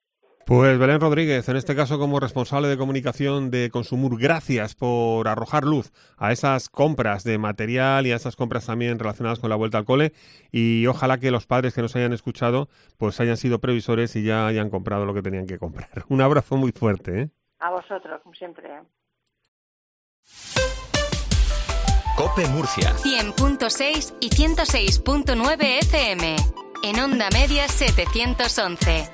Pues Belén Rodríguez, en este caso como responsable de comunicación de Consumur, gracias por arrojar luz a esas compras de material y a esas compras también relacionadas con la vuelta al cole, y ojalá que los padres que nos hayan escuchado pues hayan sido previsores y ya hayan comprado lo que tenían que comprar. Un abrazo muy fuerte, ¿eh? A vosotros, como siempre. COPE Murcia 100.6 y 106.9 FM. En Onda Media 711.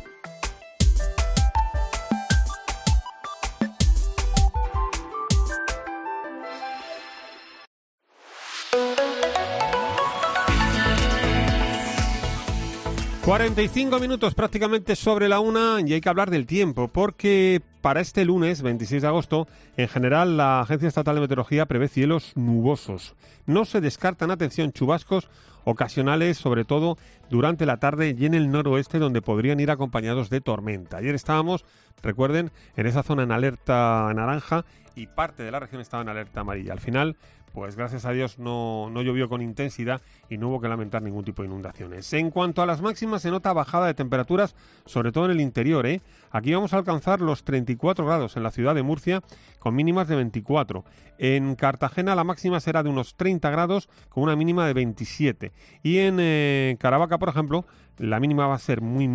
...45 prácticamente sobre la 1 y hay que hablar del tiempo, porque para este lunes, 26 de agosto, en general la Agencia Estatal de Meteorología prevé cielos nubosos. No se descartan, atención, chubascos ocasionales, sobre todo durante la tarde y en el noroeste, donde podrían ir acompañados de tormenta. Ayer estábamos, recuerden, en esa zona en alerta naranja y parte de la región estaba en alerta amarilla. Al final, pues gracias a Dios no llovió con intensidad y no hubo que lamentar ningún tipo de inundaciones. En cuanto a las máximas, se nota bajada de temperaturas, sobre todo en el interior, ¿eh? Aquí vamos a alcanzar los 34 grados en la ciudad de Murcia, con mínimas de 24. En Cartagena la máxima será de unos 30 grados, con una mínima de 27. Y en Caravaca, por ejemplo, la mínima va a ser muy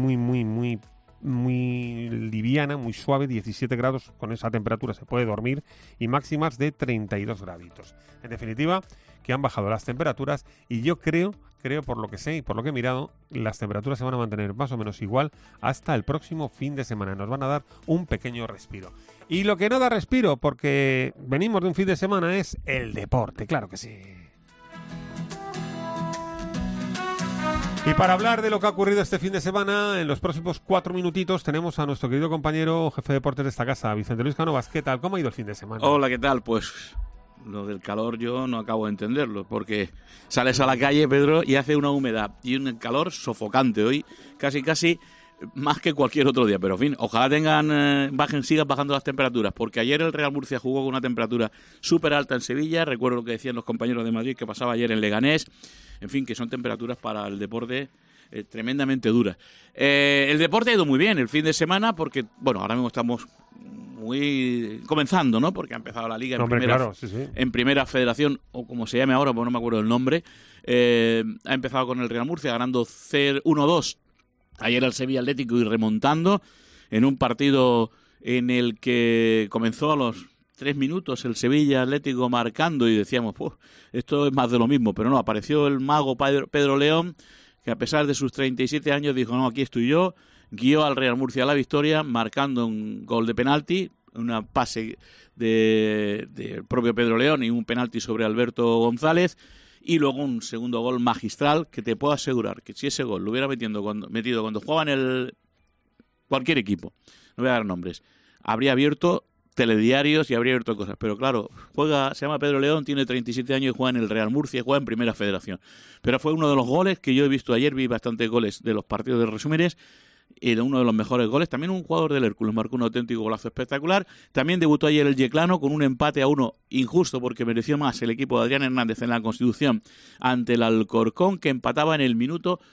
liviana, muy suave, 17 grados, con esa temperatura se puede dormir, y máximas de 32 graditos. En definitiva, que han bajado las temperaturas y yo creo, por lo que sé y por lo que he mirado, las temperaturas se van a mantener más o menos igual hasta el próximo fin de semana. Nos van a dar un pequeño respiro. Y lo que no da respiro, porque venimos de un fin de semana, es el deporte, claro que sí. Y para hablar de lo que ha ocurrido este fin de semana, en los próximos 4 minutitos tenemos a nuestro querido compañero jefe de deportes de esta casa, Vicente Luis Cánovas. ¿Qué tal? ¿Cómo ha ido el fin de semana? Hola, ¿qué tal? Pues lo del calor yo no acabo de entenderlo, porque sales a la calle, Pedro, y hace una humedad y un calor sofocante hoy, casi más que cualquier otro día. Pero en fin, ojalá sigan bajando las temperaturas, porque ayer el Real Murcia jugó con una temperatura súper alta en Sevilla. Recuerdo lo que decían los compañeros de Madrid, que pasaba ayer en Leganés. En fin, que son temperaturas para el deporte tremendamente duras. El deporte ha ido muy bien el fin de semana, porque, bueno, ahora mismo estamos muy comenzando, ¿no? Porque ha empezado la liga en primera federación, o como se llame ahora, pues no me acuerdo el nombre. Ha empezado con el Real Murcia ganando 1-2 ayer al Sevilla Atlético y remontando en un partido en el que comenzó a los 3 minutos el Sevilla Atlético marcando y decíamos, esto es más de lo mismo, pero no, apareció el mago Pedro León, que a pesar de sus 37 años dijo, no, aquí estoy yo, guió al Real Murcia a la victoria marcando un gol de penalti, una pase del propio Pedro León y un penalti sobre Alberto González, y luego un segundo gol magistral, que te puedo asegurar que si ese gol lo hubiera metido cuando jugaba en cualquier equipo, no voy a dar nombres, habría abierto telediarios y habría abierto cosas, pero claro, se llama Pedro León, tiene 37 años y juega en el Real Murcia, juega en Primera Federación, pero fue uno de los goles que yo he visto ayer, vi bastantes goles de los partidos de resúmenes, y uno de los mejores goles. También un jugador del Hércules marcó un auténtico golazo espectacular. También debutó ayer el Yeclano con un empate a 1 injusto, porque mereció más el equipo de Adrián Hernández en la Constitución ante el Alcorcón, que empataba en el minuto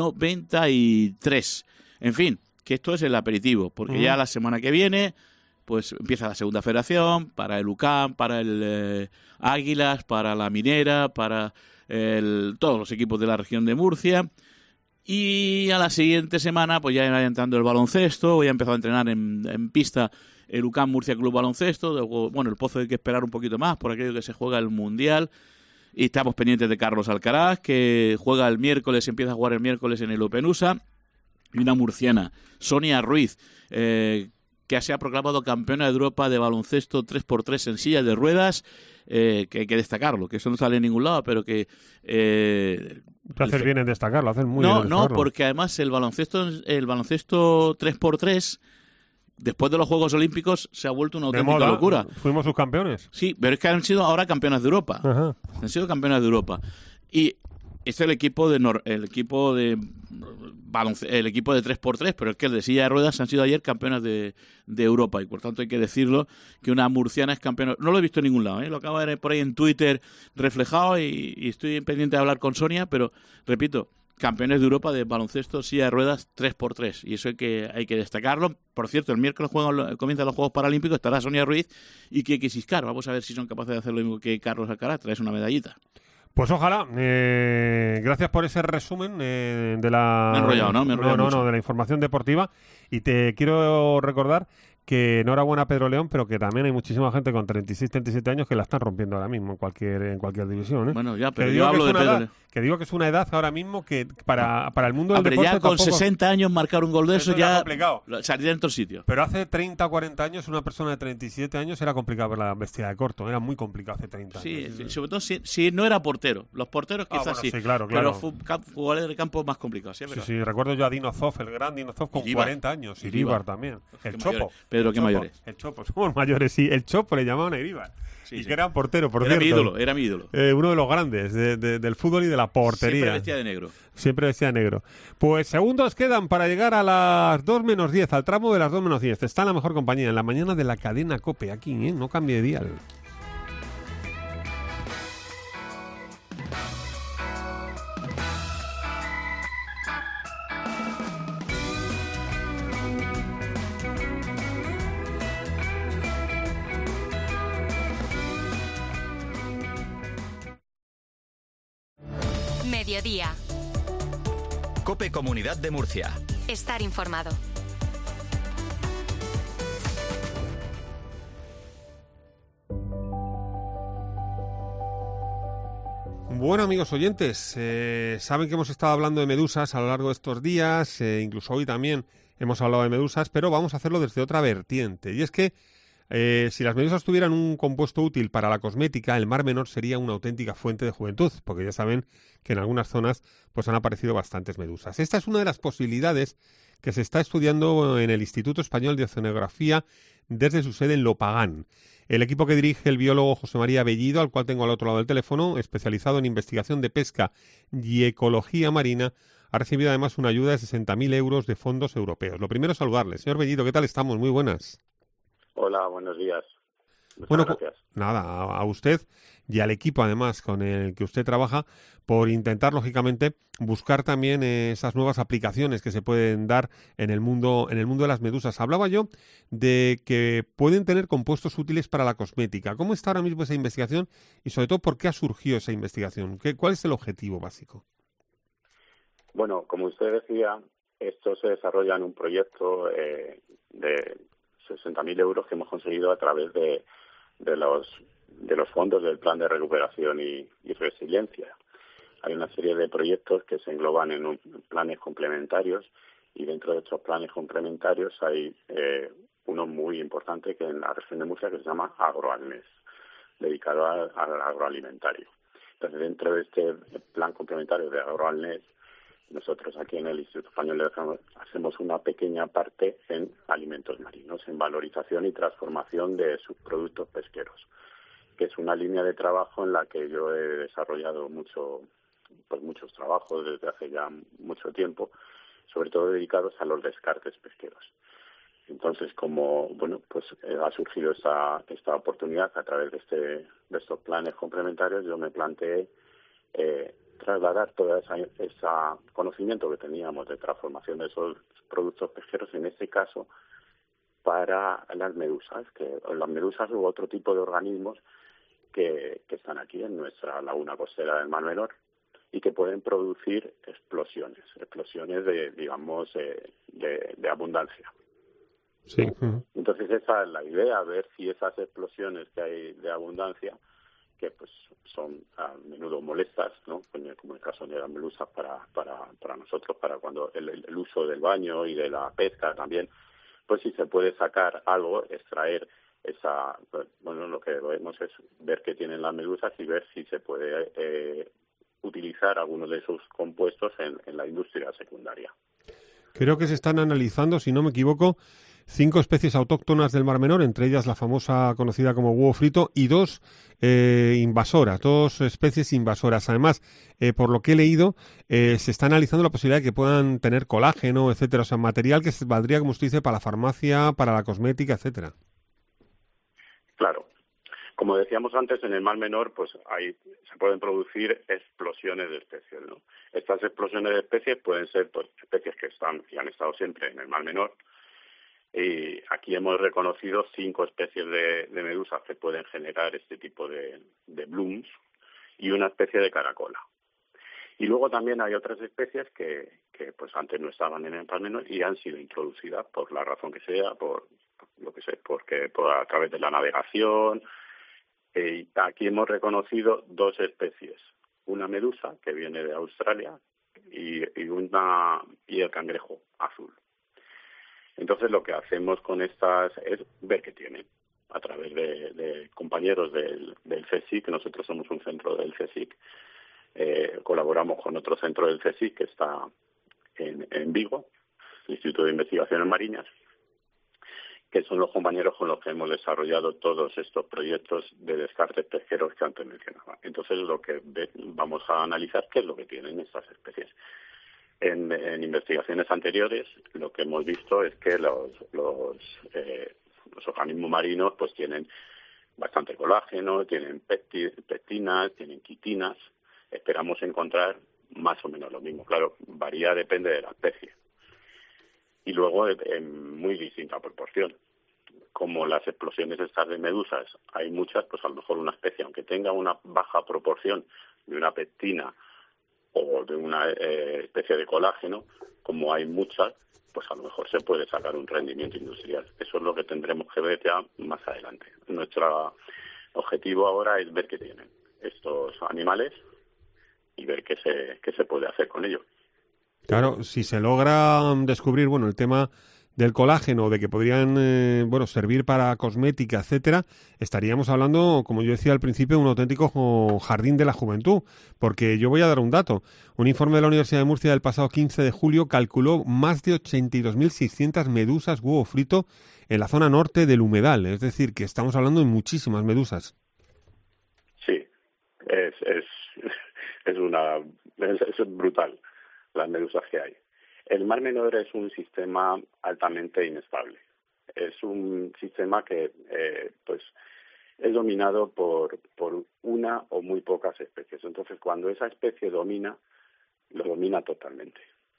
93. En fin, que esto es el aperitivo, porque ya la semana que viene pues empieza la segunda federación, para el UCAM, para el Águilas, para la Minera, para todos los equipos de la región de Murcia. Y a la siguiente semana pues ya va entrando el baloncesto, ya ha empezado a entrenar en pista el UCAM Murcia Club Baloncesto. Luego, bueno, el Pozo hay que esperar un poquito más por aquello que se juega el Mundial. Y estamos pendientes de Carlos Alcaraz, que juega el miércoles, empieza a jugar el miércoles en el Openusa. Y una murciana, Sonia Ruiz, que se ha proclamado campeona de Europa de baloncesto 3x3 en silla de ruedas, que hay que destacarlo, que eso no sale en ningún lado, pero que... Te haces bien en destacarlo, haces muy bien en destacarlo. No, porque además el baloncesto 3x3, después de los Juegos Olímpicos, se ha vuelto una auténtica locura. Fuimos subcampeones. Sí, pero es que han sido ahora campeonas de Europa. Ajá. Han sido campeonas de Europa. Y es el equipo de 3x3, pero es que el de silla de ruedas han sido ayer campeonas de Europa, y por tanto hay que decirlo, que una murciana es campeona. No lo he visto en ningún lado, lo acabo de ver por ahí en Twitter reflejado, y estoy pendiente de hablar con Sonia, pero repito, campeones de Europa de baloncesto silla de ruedas 3x3, y eso hay que destacarlo. Por cierto, el miércoles comienzan los Juegos Paralímpicos, estará Sonia Ruiz y Kiki Siscar. Vamos a ver si son capaces de hacer lo mismo que Carlos Alcaraz, traes una medallita. Pues ojalá. Gracias por ese resumen de la... Me he enrollado, ¿no? No, de la información deportiva. Y te quiero recordar que enhorabuena a Pedro León, pero que también hay muchísima gente con 36, 37 años que la están rompiendo ahora mismo en cualquier división, ¿eh? Bueno, ya, pero yo hablo de Pedro León. Que digo que es una edad ahora mismo que para el mundo del deporte ya con tampoco, 60 años marcar un gol de eso ya complicado. Salir en otro sitio. Pero hace 30 o 40 años una persona de 37 años era complicado verla vestida de corto, era muy complicado hace 30 años. Sí, sobre todo si no era portero. Los porteros quizás bueno, sí, claro. Pero jugadores de campo más complicados. Sí, recuerdo yo a Dino Zoff, el gran Dino Zoff con Iríbar. 40 años. Iríbar también. El Chopo. Mayores. Pedro, qué mayores. El Chopo, somos mayores, sí. El Chopo le llamaban a Iríbar. Y que era portero, por cierto. Era mi ídolo. Uno de los grandes del fútbol y de la portería. Siempre vestía de negro. Pues segundos quedan para llegar a las 2 menos 10, al tramo de las 2 menos 10. Está en la mejor compañía, en la mañana de la cadena COPE, aquí, no cambie de dial. Mediodía. COPE Comunidad de Murcia. Estar informado. Bueno, amigos oyentes, saben que hemos estado hablando de medusas a lo largo de estos días, incluso hoy también hemos hablado de medusas, pero vamos a hacerlo desde otra vertiente. Y es que si las medusas tuvieran un compuesto útil para la cosmética, el Mar Menor sería una auténtica fuente de juventud, porque ya saben que en algunas zonas pues han aparecido bastantes medusas. Esta es una de las posibilidades que se está estudiando en el Instituto Español de Oceanografía desde su sede en Lopagán. El equipo que dirige el biólogo José María Bellido, al cual tengo al otro lado del teléfono, especializado en investigación de pesca y ecología marina, ha recibido además una ayuda de 60.000 euros de fondos europeos. Lo primero es saludarle. Señor Bellido, ¿qué tal estamos? Muy buenas. Hola, buenos días. Bueno, gracias. Nada, a usted y al equipo además con el que usted trabaja por intentar lógicamente buscar también esas nuevas aplicaciones que se pueden dar en el mundo de las medusas. Hablaba yo de que pueden tener compuestos útiles para la cosmética. ¿Cómo está ahora mismo esa investigación y sobre todo por qué ha surgido esa investigación? ¿Cuál es el objetivo básico? Bueno, como usted decía, esto se desarrolla en un proyecto de 60.000 euros que hemos conseguido a través de los fondos del Plan de Recuperación y Resiliencia. Hay una serie de proyectos que se engloban en planes complementarios, y dentro de estos planes complementarios hay uno muy importante que en la región de Murcia que se llama Agroalnes, dedicado al agroalimentario. Entonces, dentro de este plan complementario de Agroalnes, nosotros aquí en el Instituto Español de Oceanografía hacemos una pequeña parte en alimentos marinos, en valorización y transformación de subproductos pesqueros, que es una línea de trabajo en la que yo he desarrollado muchos trabajos desde hace ya mucho tiempo, sobre todo dedicados a los descartes pesqueros. Entonces, ha surgido esta oportunidad a través de estos planes complementarios, yo me planteé trasladar todo ese conocimiento que teníamos de transformación de esos productos pesqueros, en este caso, para las medusas u otro tipo de organismos que están aquí en nuestra laguna costera del Mar Menor y que pueden producir explosiones de abundancia. Sí. Entonces esa es la idea, ver si esas explosiones que hay de abundancia, que pues son a menudo molestas, ¿no? Como el caso de las medusas para nosotros, para cuando el uso del baño y de la pesca también, pues si se puede sacar algo, extraer lo que debemos es ver qué tienen las medusas y ver si se puede utilizar algunos de esos compuestos en la industria secundaria. Creo que se están analizando, si no me equivoco, 5 especies autóctonas del Mar Menor, entre ellas la famosa conocida como huevo frito, y 2 especies invasoras. Además, por lo que he leído, se está analizando la posibilidad de que puedan tener colágeno, etcétera, o sea, material que valdría, como usted dice, para la farmacia, para la cosmética, etcétera. Claro. Como decíamos antes, en el Mar Menor pues se pueden producir explosiones de especies, ¿no? Estas explosiones de especies pueden ser pues, especies que están y han estado siempre en el Mar Menor. Y aquí hemos reconocido 5 especies de medusas que pueden generar este tipo de blooms y una especie de caracola. Y luego también hay otras especies que pues antes no estaban en el Mar Menor y han sido introducidas por la razón que sea, por lo que sé, porque a través de la navegación. Y aquí hemos reconocido 2 especies, una medusa que viene de Australia y el cangrejo azul. Entonces lo que hacemos con estas es ver qué tienen a través de compañeros del CSIC, nosotros somos un centro del CSIC, colaboramos con otro centro del CSIC que está en Vigo, el Instituto de Investigaciones Marinas, que son los compañeros con los que hemos desarrollado todos estos proyectos de descartes pesqueros que antes mencionaba. Entonces, lo que vamos a analizar qué es lo que tienen estas especies. En investigaciones anteriores, lo que hemos visto es que los organismos marinos pues tienen bastante colágeno, tienen pectinas, tienen quitinas. Esperamos encontrar más o menos lo mismo. Claro, varía, depende de la especie. Y luego en muy distinta proporción. Como las explosiones estas de medusas hay muchas, pues a lo mejor una especie, aunque tenga una baja proporción de una pectina o de una especie de colágeno, como hay muchas, pues a lo mejor se puede sacar un rendimiento industrial. Eso es lo que tendremos que ver ya más adelante. Nuestro objetivo ahora es ver qué tienen estos animales y ver qué se puede hacer con ellos. Claro, si se logra descubrir, el tema del colágeno, de que podrían, servir para cosmética, etcétera, estaríamos hablando, como yo decía al principio, de un auténtico jardín de la juventud. Porque yo voy a dar un dato. Un informe de la Universidad de Murcia del pasado 15 de julio calculó más de 82.600 medusas huevo frito en la zona norte del humedal. Es decir, que estamos hablando de muchísimas medusas. Sí, es brutal las medusas que hay. El Mar Menor es un sistema altamente inestable. Es un sistema que es dominado por una o muy pocas especies. Entonces, cuando esa especie domina, lo domina totalmente.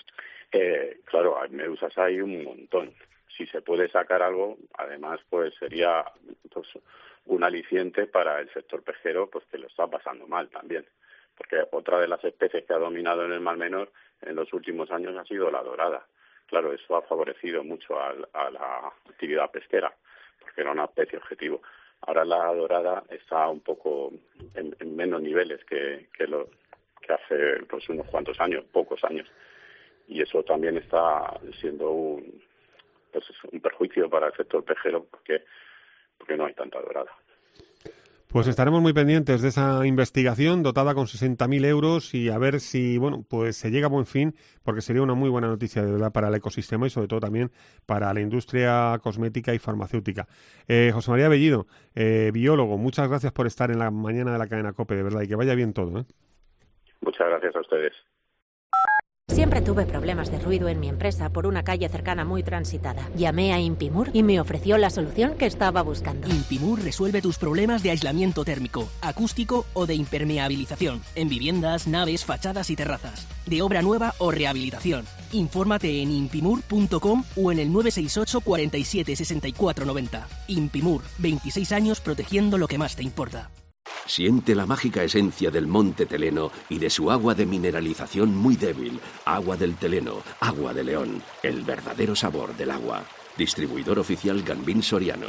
Claro, hay medusas hay un montón. Si se puede sacar algo, además, pues sería un aliciente para el sector pesquero, pues que lo está pasando mal también. Porque otra de las especies que ha dominado en el Mar Menor en los últimos años ha sido la dorada. Claro, eso ha favorecido mucho a la actividad pesquera, porque era una especie objetivo. Ahora la dorada está un poco en menos niveles que hace unos cuantos años, pocos años. Y eso también está siendo un perjuicio para el sector pesquero, porque no hay tanta dorada. Pues estaremos muy pendientes de esa investigación dotada con 60.000 euros y a ver si, se llega a buen fin, porque sería una muy buena noticia de verdad para el ecosistema y sobre todo también para la industria cosmética y farmacéutica. José María Bellido, biólogo, muchas gracias por estar en la mañana de la cadena COPE, de verdad, y que vaya bien todo, ¿eh? Muchas gracias a ustedes. Siempre tuve problemas de ruido en mi empresa por una calle cercana muy transitada. Llamé a Impimur y me ofreció la solución que estaba buscando. Impimur resuelve tus problemas de aislamiento térmico, acústico o de impermeabilización en viviendas, naves, fachadas y terrazas, de obra nueva o rehabilitación. Infórmate en impimur.com o en el 968 47 64 90. Impimur, 26 años protegiendo lo que más te importa. Siente la mágica esencia del Monte Teleno y de su agua de mineralización muy débil. Agua del Teleno, agua de León, el verdadero sabor del agua. Distribuidor oficial Gambín Soriano.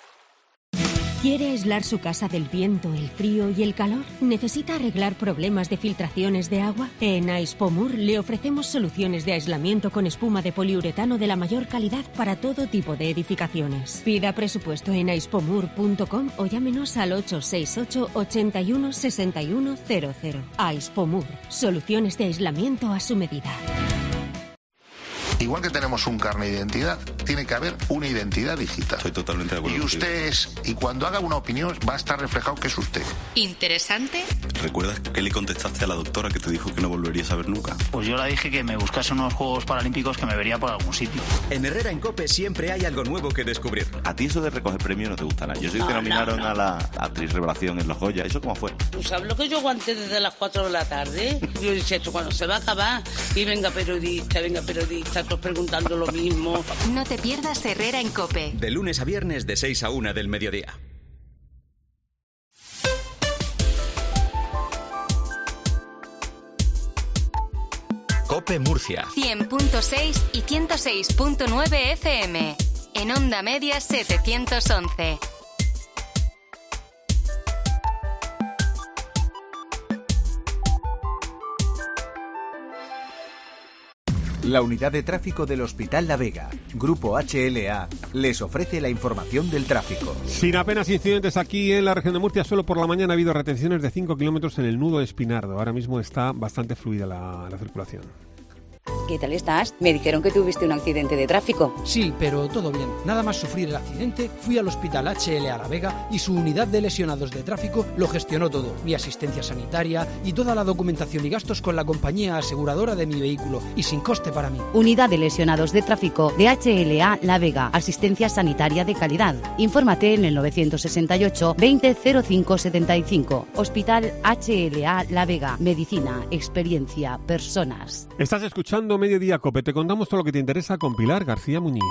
¿Quiere aislar su casa del viento, el frío y el calor? ¿Necesita arreglar problemas de filtraciones de agua? En Aispomur le ofrecemos soluciones de aislamiento con espuma de poliuretano de la mayor calidad para todo tipo de edificaciones. Pida presupuesto en aispomur.com o llámenos al 868 81 61 00. Aispomur, soluciones de aislamiento a su medida. Igual que tenemos un carnet de identidad, tiene que haber una identidad digital. Estoy totalmente de acuerdo. Y usted y cuando haga una opinión va a estar reflejado que es usted. ¿Interesante? ¿Recuerdas que le contestaste a la doctora que te dijo que no volverías a ver nunca? Pues yo le dije que me buscase unos Juegos Paralímpicos que me vería por algún sitio. En Herrera en COPE siempre hay algo nuevo que descubrir. A ti eso de recoger premios no te gusta nada. Yo sé que nominaron a la actriz revelación en los Goya. ¿Eso cómo fue? ¿Tú sabes lo que yo aguanté desde las 4 de la tarde? Yo dije, esto cuando se va a acabar. Y venga periodista, todos preguntando lo mismo. No te pierdas Herrera en COPE. De lunes a viernes de 6 a 1 del mediodía. COPE Murcia. 100.6 y 106.9 FM. En Onda Media 711. La unidad de tráfico del Hospital La Vega, Grupo HLA, les ofrece la información del tráfico. Sin apenas incidentes aquí en la región de Murcia, solo por la mañana ha habido retenciones de 5 kilómetros en el nudo de Espinardo. Ahora mismo está bastante fluida la circulación. ¿Qué tal estás? Me dijeron que tuviste un accidente de tráfico. Sí, pero todo bien. Nada más sufrir el accidente, fui al Hospital HLA La Vega y su unidad de lesionados de tráfico lo gestionó todo. Mi asistencia sanitaria y toda la documentación y gastos con la compañía aseguradora de mi vehículo y sin coste para mí. Unidad de lesionados de tráfico de HLA La Vega. Asistencia sanitaria de calidad. Infórmate en el 968 20 05 75. Hospital HLA La Vega. Medicina, experiencia, personas. Estás escuchando Mediodía COPE. Te contamos todo lo que te interesa con Pilar García Muñiz.